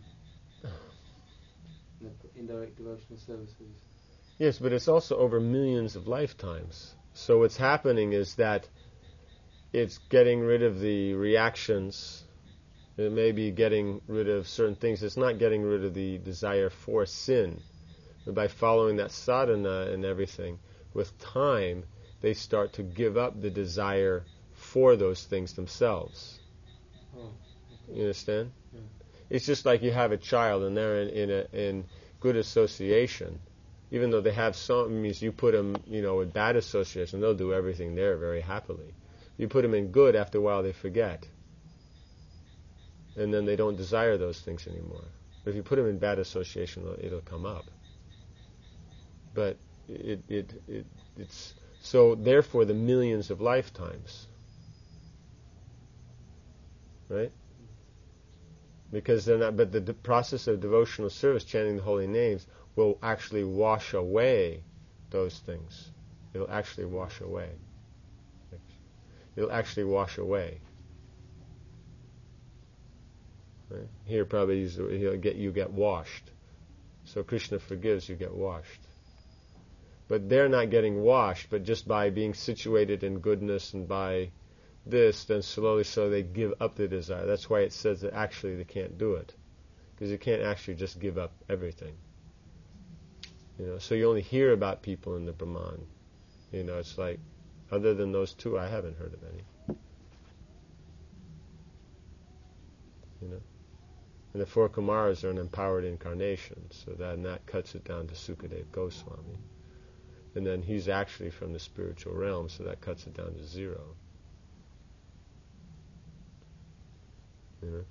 the indirect devotional services. Yes, but it's also over millions of lifetimes. So what's happening is that it's getting rid of the reactions. It may be getting rid of certain things. It's not getting rid of the desire for sin. But by following that sadhana and everything, with time, they start to give up the desire for those things themselves. Oh, okay. You understand? Yeah. It's just like you have a child and they're in, in, a, in good association. Even though they have some, means you put them, you know, with bad association, they'll do everything there very happily. You put them in good, after a while they forget. And then they don't desire those things anymore. But if you put them in bad association, it'll, it'll come up. But it, it, it, it's, so therefore the millions of lifetimes. Right? Because they're not, but the, the process of devotional service, chanting the holy names, will actually wash away those things. It'll actually wash away. It'll actually wash away. Right? Here probably he'll get you get washed. So Krishna forgives, you get washed. But they're not getting washed, but just by being situated in goodness and by this, then slowly so they give up the desire. That's why it says that actually they can't do it. Because you can't actually just give up everything. You know, so you only hear about people in the Brahman. You know, it's like, other than those two, I haven't heard of any. You know, and the four Kumaras are an empowered incarnation, so that and that cuts it down to Sukadeva Goswami, and then he's actually from the spiritual realm, so that cuts it down to zero. You know,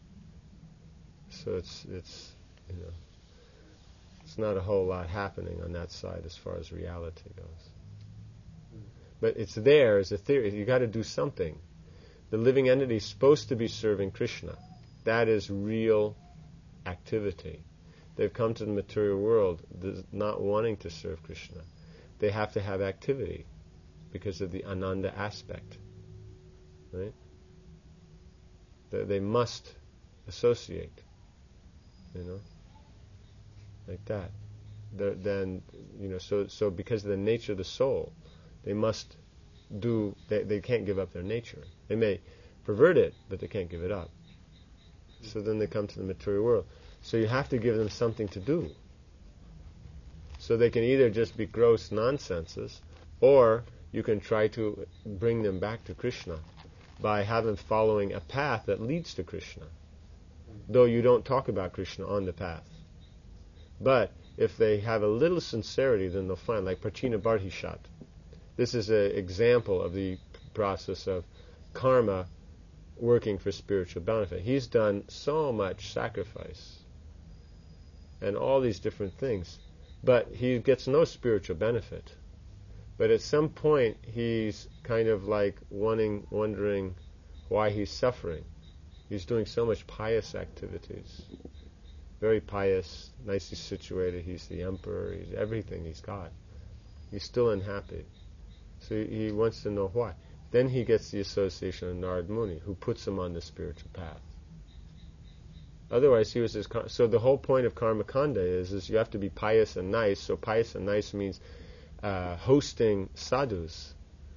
so it's it's you know. It's not a whole lot happening on that side as far as reality goes. Mm. But it's there as a theory. You've got to do something. The living entity is supposed to be serving Krishna. That is real activity. They've come to the material world not wanting to serve Krishna. They have to have activity because of the ananda aspect. Right? They, they must associate. You know? Like that. They're, then, you know, so so because of the nature of the soul, they must do. They they can't give up their nature. They may pervert it, but they can't give it up. So then they come to the material world. So you have to give them something to do. So they can either just be gross nonsenses, or you can try to bring them back to Krishna by having them following a path that leads to Krishna. Though you don't talk about Krishna on the path. But if they have a little sincerity, then they'll find, like Prachina Bardhishat. This is an example of the process of karma working for spiritual benefit. He's done so much sacrifice and all these different things, but he gets no spiritual benefit. But at some point, he's kind of like wanting, wondering why he's suffering. He's doing so much pious activities. Very pious, nicely situated. He's the emperor. He's everything he's got. He's still unhappy. So he, he wants to know why. Then he gets the association of Narad Muni, who puts him on the spiritual path. Otherwise, he was his. So the whole point of Karma Kanda is, is you have to be pious and nice. So pious and nice means uh, hosting sadhus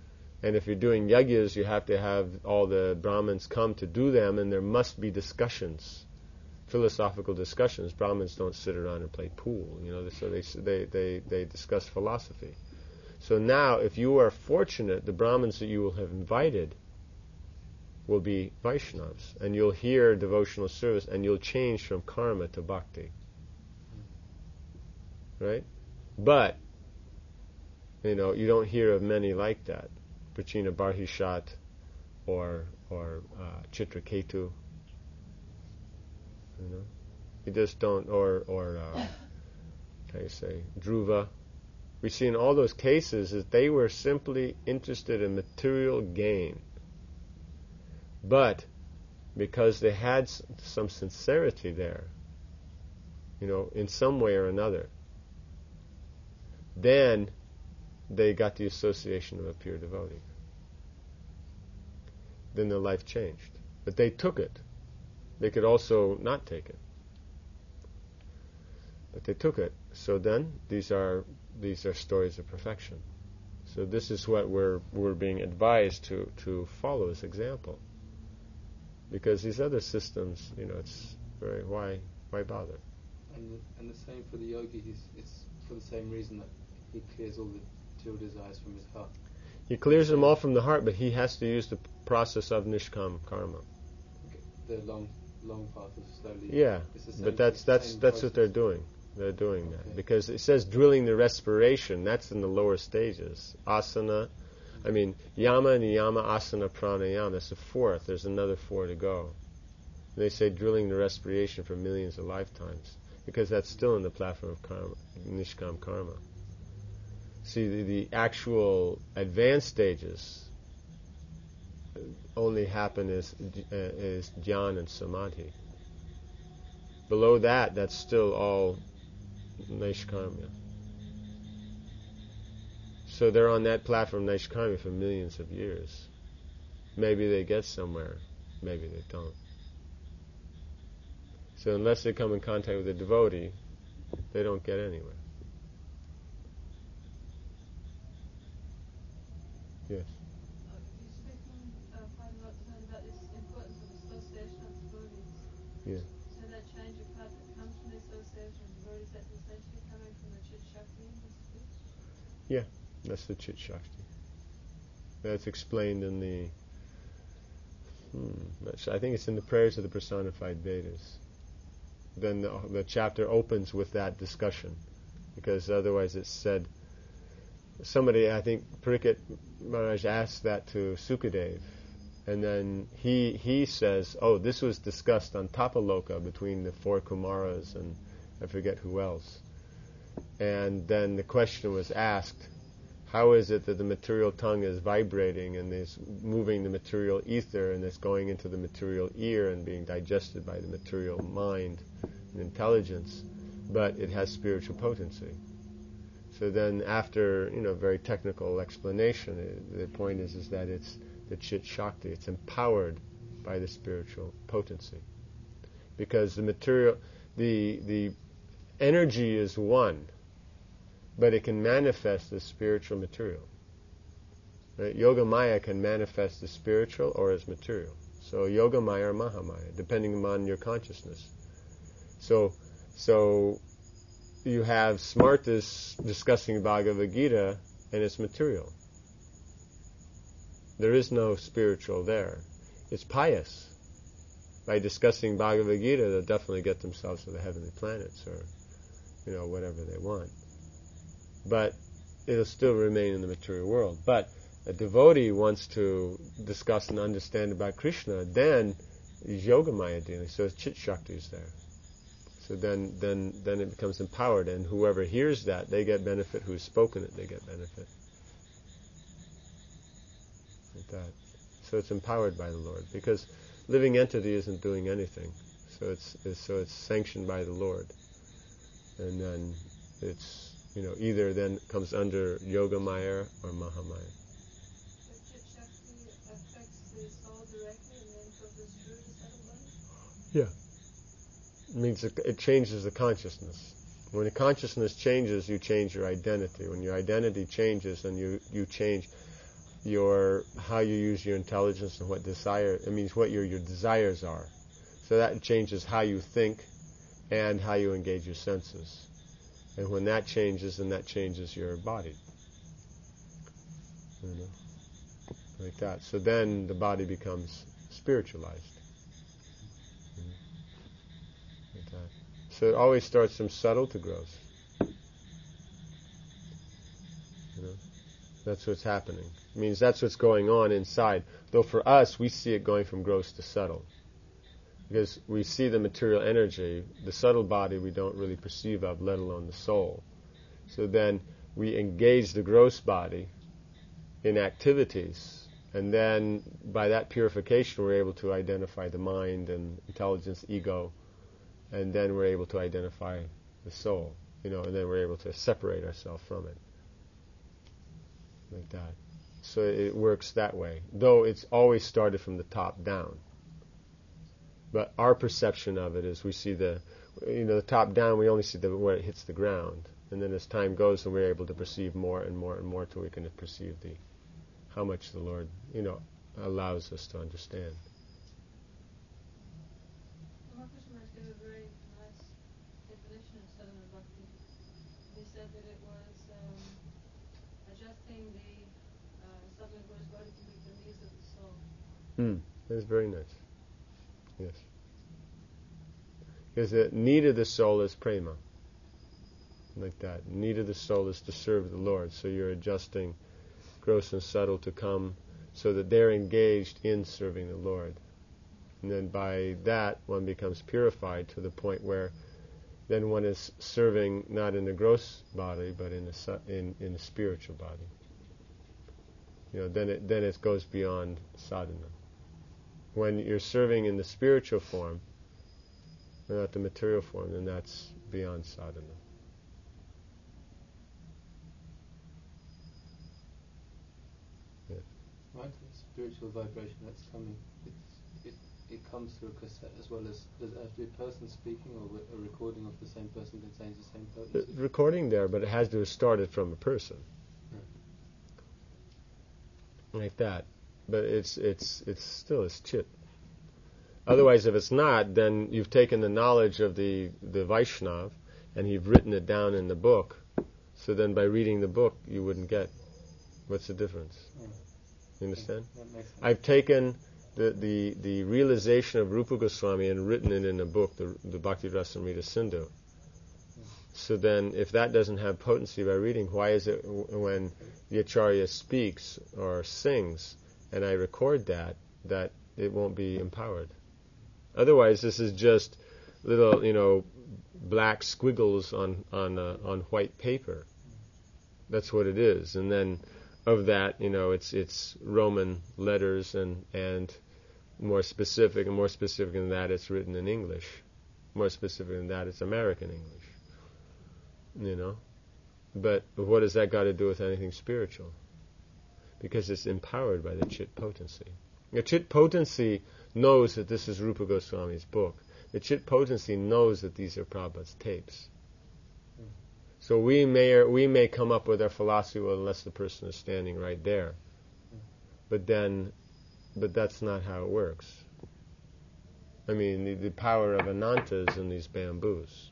And if you're doing yajnas, you have to have all the Brahmins come to do them, and there must be discussions, philosophical discussions. Brahmins don't sit around and play pool, you know. So they they they they discuss philosophy. So now, if you are fortunate, the Brahmins that you will have invited will be Vaishnavas, and you'll hear devotional service, and you'll change from karma to bhakti. Right? But, you know, you don't hear of many like that. Prachina Barhishat or or uh, Chitraketu. You know? You just don't, or, or uh, how do you say, Dhruva. We see in all those cases that they were simply interested in material gain. But because they had s- some sincerity there, you know, in some way or another, then they got the association of a pure devotee. Then their life changed. But they took it. They could also not take it. But they took it. So then these are these are stories of perfection. So this is what we're we're being advised to, to follow as example. Because these other systems, you know, it's very why why bother? And the, and the same for the yogi. He's, it's for the same reason that he clears all the material desires from his heart. He clears them all from the heart, but he has to use the process of nishkam karma. The long long path of slowly. Yeah, It's the same, but that's that's same that's what they're process. doing. They're doing that Okay. because it says drilling the respiration. That's in the lower stages. Asana, I mean yama, niyama, asana, pranayama. That's the fourth. There's another four to go. They say drilling the respiration for millions of lifetimes because that's still in the platform of karma, nishkam karma. See, the, the actual advanced stages only happen as uh, is jhana and samadhi. Below that, that's still all Naishkarmya. So they're on that platform, Naishkarmya, for millions of years. Maybe they get somewhere, maybe they don't. So unless they come in contact with a devotee, they don't get anywhere. Yes. Uh, you speak from uh, quite a lot of time about this importance of association of devotees. Yeah. So that change of heart that comes from the association of devotees, that's essentially coming from the Chit Shakti in this speech? That's the Chit Shakti. That's explained in the, hmm, that's, I think it's in the prayers of the personified Vedas. Then the, the chapter opens with that discussion, because otherwise it's said, somebody, I think Pariksit Maharaj asked that to Sukadev, and then he he says, oh, this was discussed on Tapaloka between the four Kumaras and I forget who else. And then the question was asked, how is it that the material tongue is vibrating and is moving the material ether and it's going into the material ear and being digested by the material mind and intelligence, but it has spiritual potency? So then after, you know, very technical explanation, uh, the point is, is that it's the Chit Shakti. It's empowered by the spiritual potency. Because the material, the the energy is one, but it can manifest as spiritual material. Right? Yoga Maya can manifest as spiritual or as material. So Yoga Maya or Mahamaya, depending upon your consciousness. So, so you have Smartas discussing Bhagavad Gita, and it's material. There is no spiritual there. It's pious. By discussing Bhagavad Gita, they'll definitely get themselves to the heavenly planets or, you know, whatever they want. But it'll still remain in the material world. But a devotee wants to discuss and understand about Krishna, then is Yogamaya dealing. So Chit Shakti is there. So then, then, then it becomes empowered, and whoever hears that, they get benefit. Who's spoken it, they get benefit. Like that. So it's empowered by the Lord, because living entity isn't doing anything. So it's, it's so it's sanctioned by the Lord, and then it's, you know, either then comes under Yoga Maya or Mahamaya. The Chit Shakti affects the soul directly and then filters through to subtle body? Yeah. It means it, it changes the consciousness. When the consciousness changes, you change your identity. When your identity changes, then you, you change. your how you use your intelligence and what desire. It means what your your desires are. So that changes how you think and how you engage your senses. And when that changes, then that changes your body. You know, like that. So then the body becomes spiritualized. You know, like that. So it always starts from subtle to gross. You know, that's what's happening. It means that's what's going on inside. Though for us, we see it going from gross to subtle. Because we see the material energy, the subtle body we don't really perceive of, let alone the soul. So then we engage the gross body in activities, and then by that purification we're able to identify the mind and intelligence, ego, and then we're able to identify the soul, you know, and then we're able to separate ourselves from it. Like that. So it works that way. Though it's always started from the top down. But our perception of it is we see the, you know, the top down, we only see the where it hits the ground. And then as time goes, and we're able to perceive more and more and more till we can perceive the, how much the Lord, you know, allows us to understand. Ramakrishna Maharaj gave a very nice definition of sadhana bhakti. He said that it was um, adjusting the uh, sadhana guru's body to meet the needs of the soul. Hmm, that's very nice. Yes. Because the need of the soul is prema. Like that. Need of the soul is to serve the Lord. So you're adjusting gross and subtle to come so that they're engaged in serving the Lord. And then by that one becomes purified to the point where then one is serving not in the gross body but in a, in, in a spiritual body. You know, then it, then it goes beyond sadhana. When you're serving in the spiritual form, not the material form, then that's beyond sadhana. Yeah. Right, the spiritual vibration that's coming, it's, it it comes through a cassette as well as, does it have to be a person speaking or a recording of the same person contains the same potency? The recording there, but it has to have started from a person. Yeah. Like that. But it's it's it's still it's chit. Otherwise, if it's not, then you've taken the knowledge of the, the Vaishnav and you've written it down in the book. So then by reading the book, you wouldn't get what's the difference. Oh. You understand? That makes sense. I've taken the, the, the realization of Rupa Goswami and written it in a book, the, the Bhakti Rasamrita Sindhu. So then, if that doesn't have potency by reading, why is it w- when the Acharya speaks or sings, and I record that, that it won't be empowered? Otherwise, this is just little, you know, black squiggles on on uh, on white paper. That's what it is. And then, of that, you know, it's it's Roman letters, and and more specific, and more specific than that, it's written in English. More specific than that, it's American English. You know, but what has that got to do with anything spiritual? Because it's empowered by the chit potency. The chit potency knows that this is Rupa Goswami's book. The chit potency knows that these are Prabhupada's tapes. Mm. So we may or we may come up with our philosophy, well, unless the person is standing right there. Mm. But then, but that's not how it works. I mean, the, the power of Ananta is in these bamboos.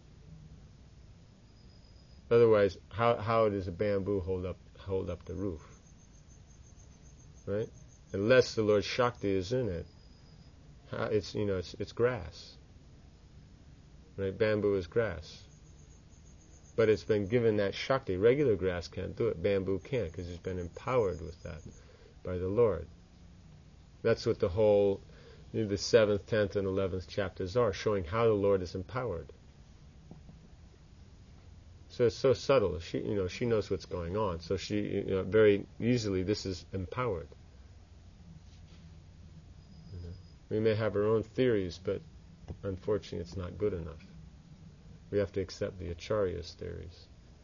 Otherwise, how how does a bamboo hold up hold up the roof? Right? Unless the Lord Shakti is in it, it's you know it's it's grass. Right? Bamboo is grass, but it's been given that Shakti. Regular grass can't do it. Bamboo can't because it's been empowered with that by the Lord. That's what the whole you know, the seventh, tenth, and eleventh chapters are, showing how the Lord is empowered. So it's so subtle. She you know she knows what's going on. So she you know, very easily this is empowered. We may have our own theories, but unfortunately it's not good enough. We have to accept the Acharya's theories.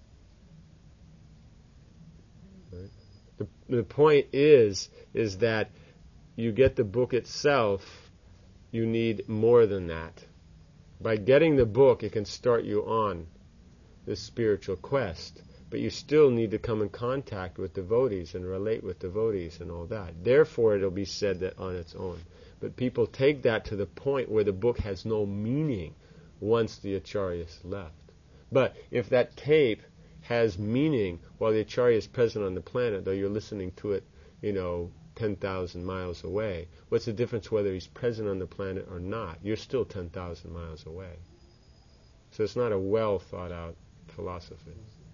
Right? The, the point is, is that you get the book itself, you need more than that. By getting the book, it can start you on this spiritual quest. but you still need to come in contact with devotees and relate with devotees and all that. Therefore, it'll be said that on its own. But people take that to the point where the book has no meaning once the acharyas left. But if that tape has meaning while the acharya is present on the planet, though you're listening to it, you know, ten thousand miles away, what's the difference whether he's present on the planet or not? You're still ten thousand miles away. So it's not a well thought out philosophy.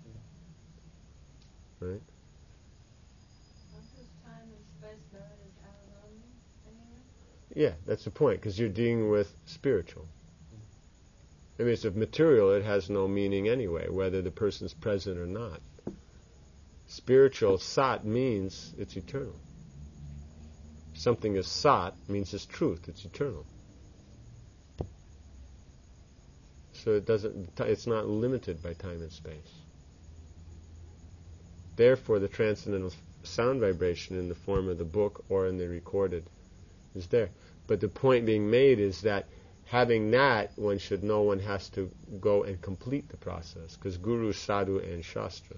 Right? Time and space there is analogy anyway? Yeah, that's the point, because you're dealing with spiritual. I mean, it's of material, it has no meaning anyway, whether the person's present or not. Spiritual, sat, means it's eternal. Something is sat means it's truth, it's eternal. So it doesn't, it's not limited by time and space. Therefore, the transcendental sound vibration in the form of the book or in the recorded is there. But the point being made is that having that, one should know one has to go and complete the process, because Guru, Sadhu, and Shastra.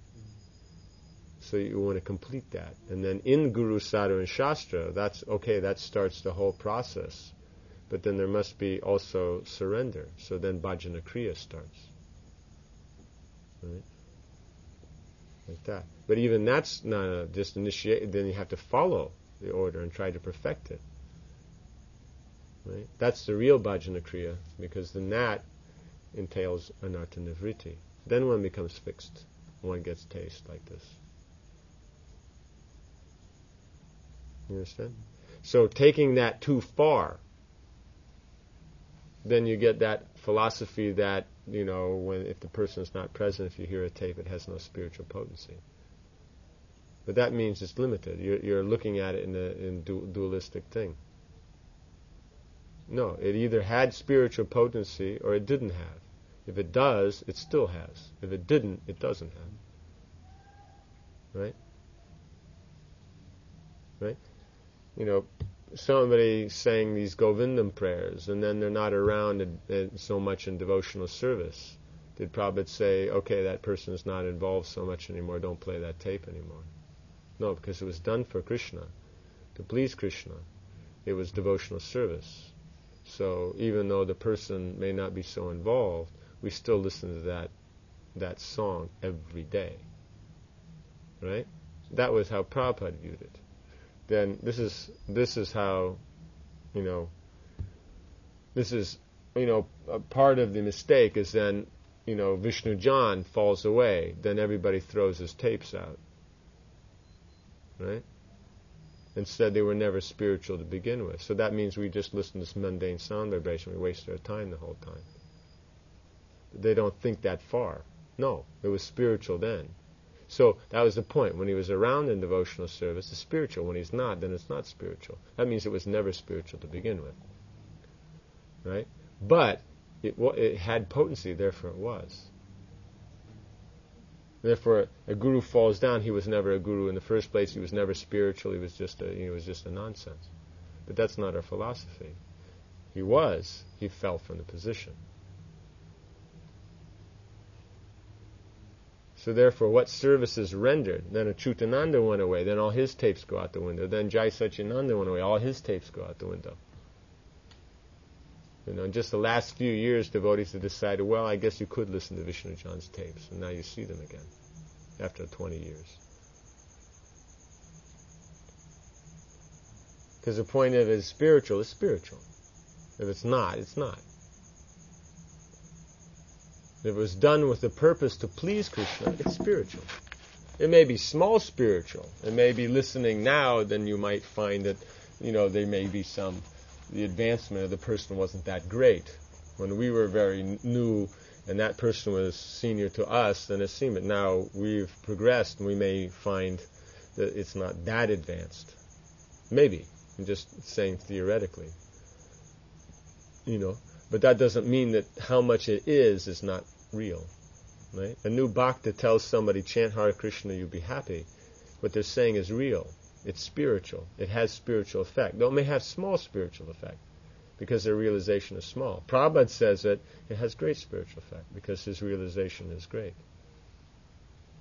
So you want to complete that. And then in Guru, Sadhu, and Shastra, that's okay, that starts the whole process. But then there must be also surrender. So then Bhajana Kriya starts. Right? Like that. But even that's not a, just initiate, then you have to follow the order and try to perfect it. Right? That's the real Bhajana Kriya, because then that entails anartha nivritti. Then one becomes fixed. One gets taste like this. You understand? So taking that too far, then you get that philosophy that, you know, when if the person is not present, if you hear a tape, it has no spiritual potency. But that means it's limited. You're, you're looking at it in a in du- dualistic thing. No, it either had spiritual potency or it didn't have. If it does, it still has. If it didn't, it doesn't have. Right? Right? You know, somebody saying these Govindam prayers, and then they're not around in, in so much in devotional service. Did Prabhupada say, okay, that person is not involved so much anymore, don't play that tape anymore? No, because it was done for Krishna, to please Krishna. It was devotional service. So even though the person may not be so involved, we still listen to that that song every day. Right? That was how Prabhupada viewed it. Then this is this is how, you know, this is, you know, a part of the mistake is then, you know, Vishnu Jan falls away, then everybody throws his tapes out. Right? Instead, they were never spiritual to begin with. So that means we just listen to this mundane sound vibration. We waste our time the whole time. They don't think that far. No, it was spiritual then. So that was the point. When he was around in devotional service, it's spiritual. When he's not, then it's not spiritual. That means it was never spiritual to begin with. Right? But it, it had potency, therefore it was. Therefore, a guru falls down. He was never a guru in the first place. He was never spiritual. He was just a, he was just a nonsense. But that's not our philosophy. He was. He fell from the position. So therefore, what service is rendered? Then Achyutananda went away. Then all his tapes go out the window. Then Jai Satchidananda went away. All his tapes go out the window. You know, in just the last few years, devotees have decided, well, I guess you could listen to Vishnu Jan's tapes, and now you see them again, after twenty years. Because the point of it is spiritual, it's spiritual. If it's not, it's not. If it was done with the purpose to please Krishna, it's spiritual. It may be small spiritual. It may be listening now, then you might find that, you know, there may be some the advancement of the person wasn't that great. When we were very new and that person was senior to us, then it seemed that now we've progressed and we may find that it's not that advanced. Maybe. I'm just saying theoretically. You know, but that doesn't mean that how much it is is not real. Right? A new bhakta tells somebody, chant Hare Krishna, you'll be happy. What they're saying is real. It's spiritual. It has spiritual effect. Though it may have small spiritual effect because their realization is small. Prabhupada says that it has great spiritual effect because his realization is great.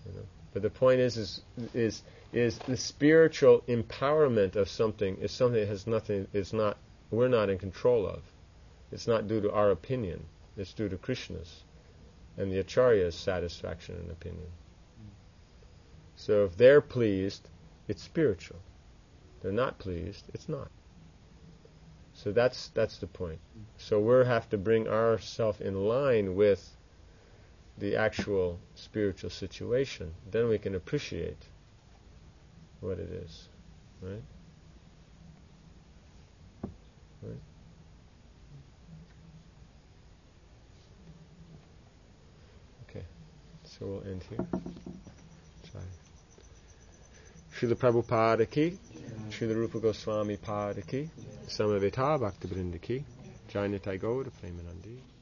You know? But the point is, is, is, is the spiritual empowerment of something is something that has nothing. It's not. We're not in control of. It's not due to our opinion. It's due to Krishna's and the Acharya's satisfaction and opinion. So if they're pleased, it's spiritual. They're not pleased, it's not. So that's that's the point. So we have to bring ourselves in line with the actual spiritual situation. Then we can appreciate what it is. Right? Right? Okay. So we'll end here. Sorry. Srila Prabhupada ki, Srila Rupa Goswami Pada ki, Samaveta Bhakta Vrinda ki, Jai Nitai Gaura Premanandi.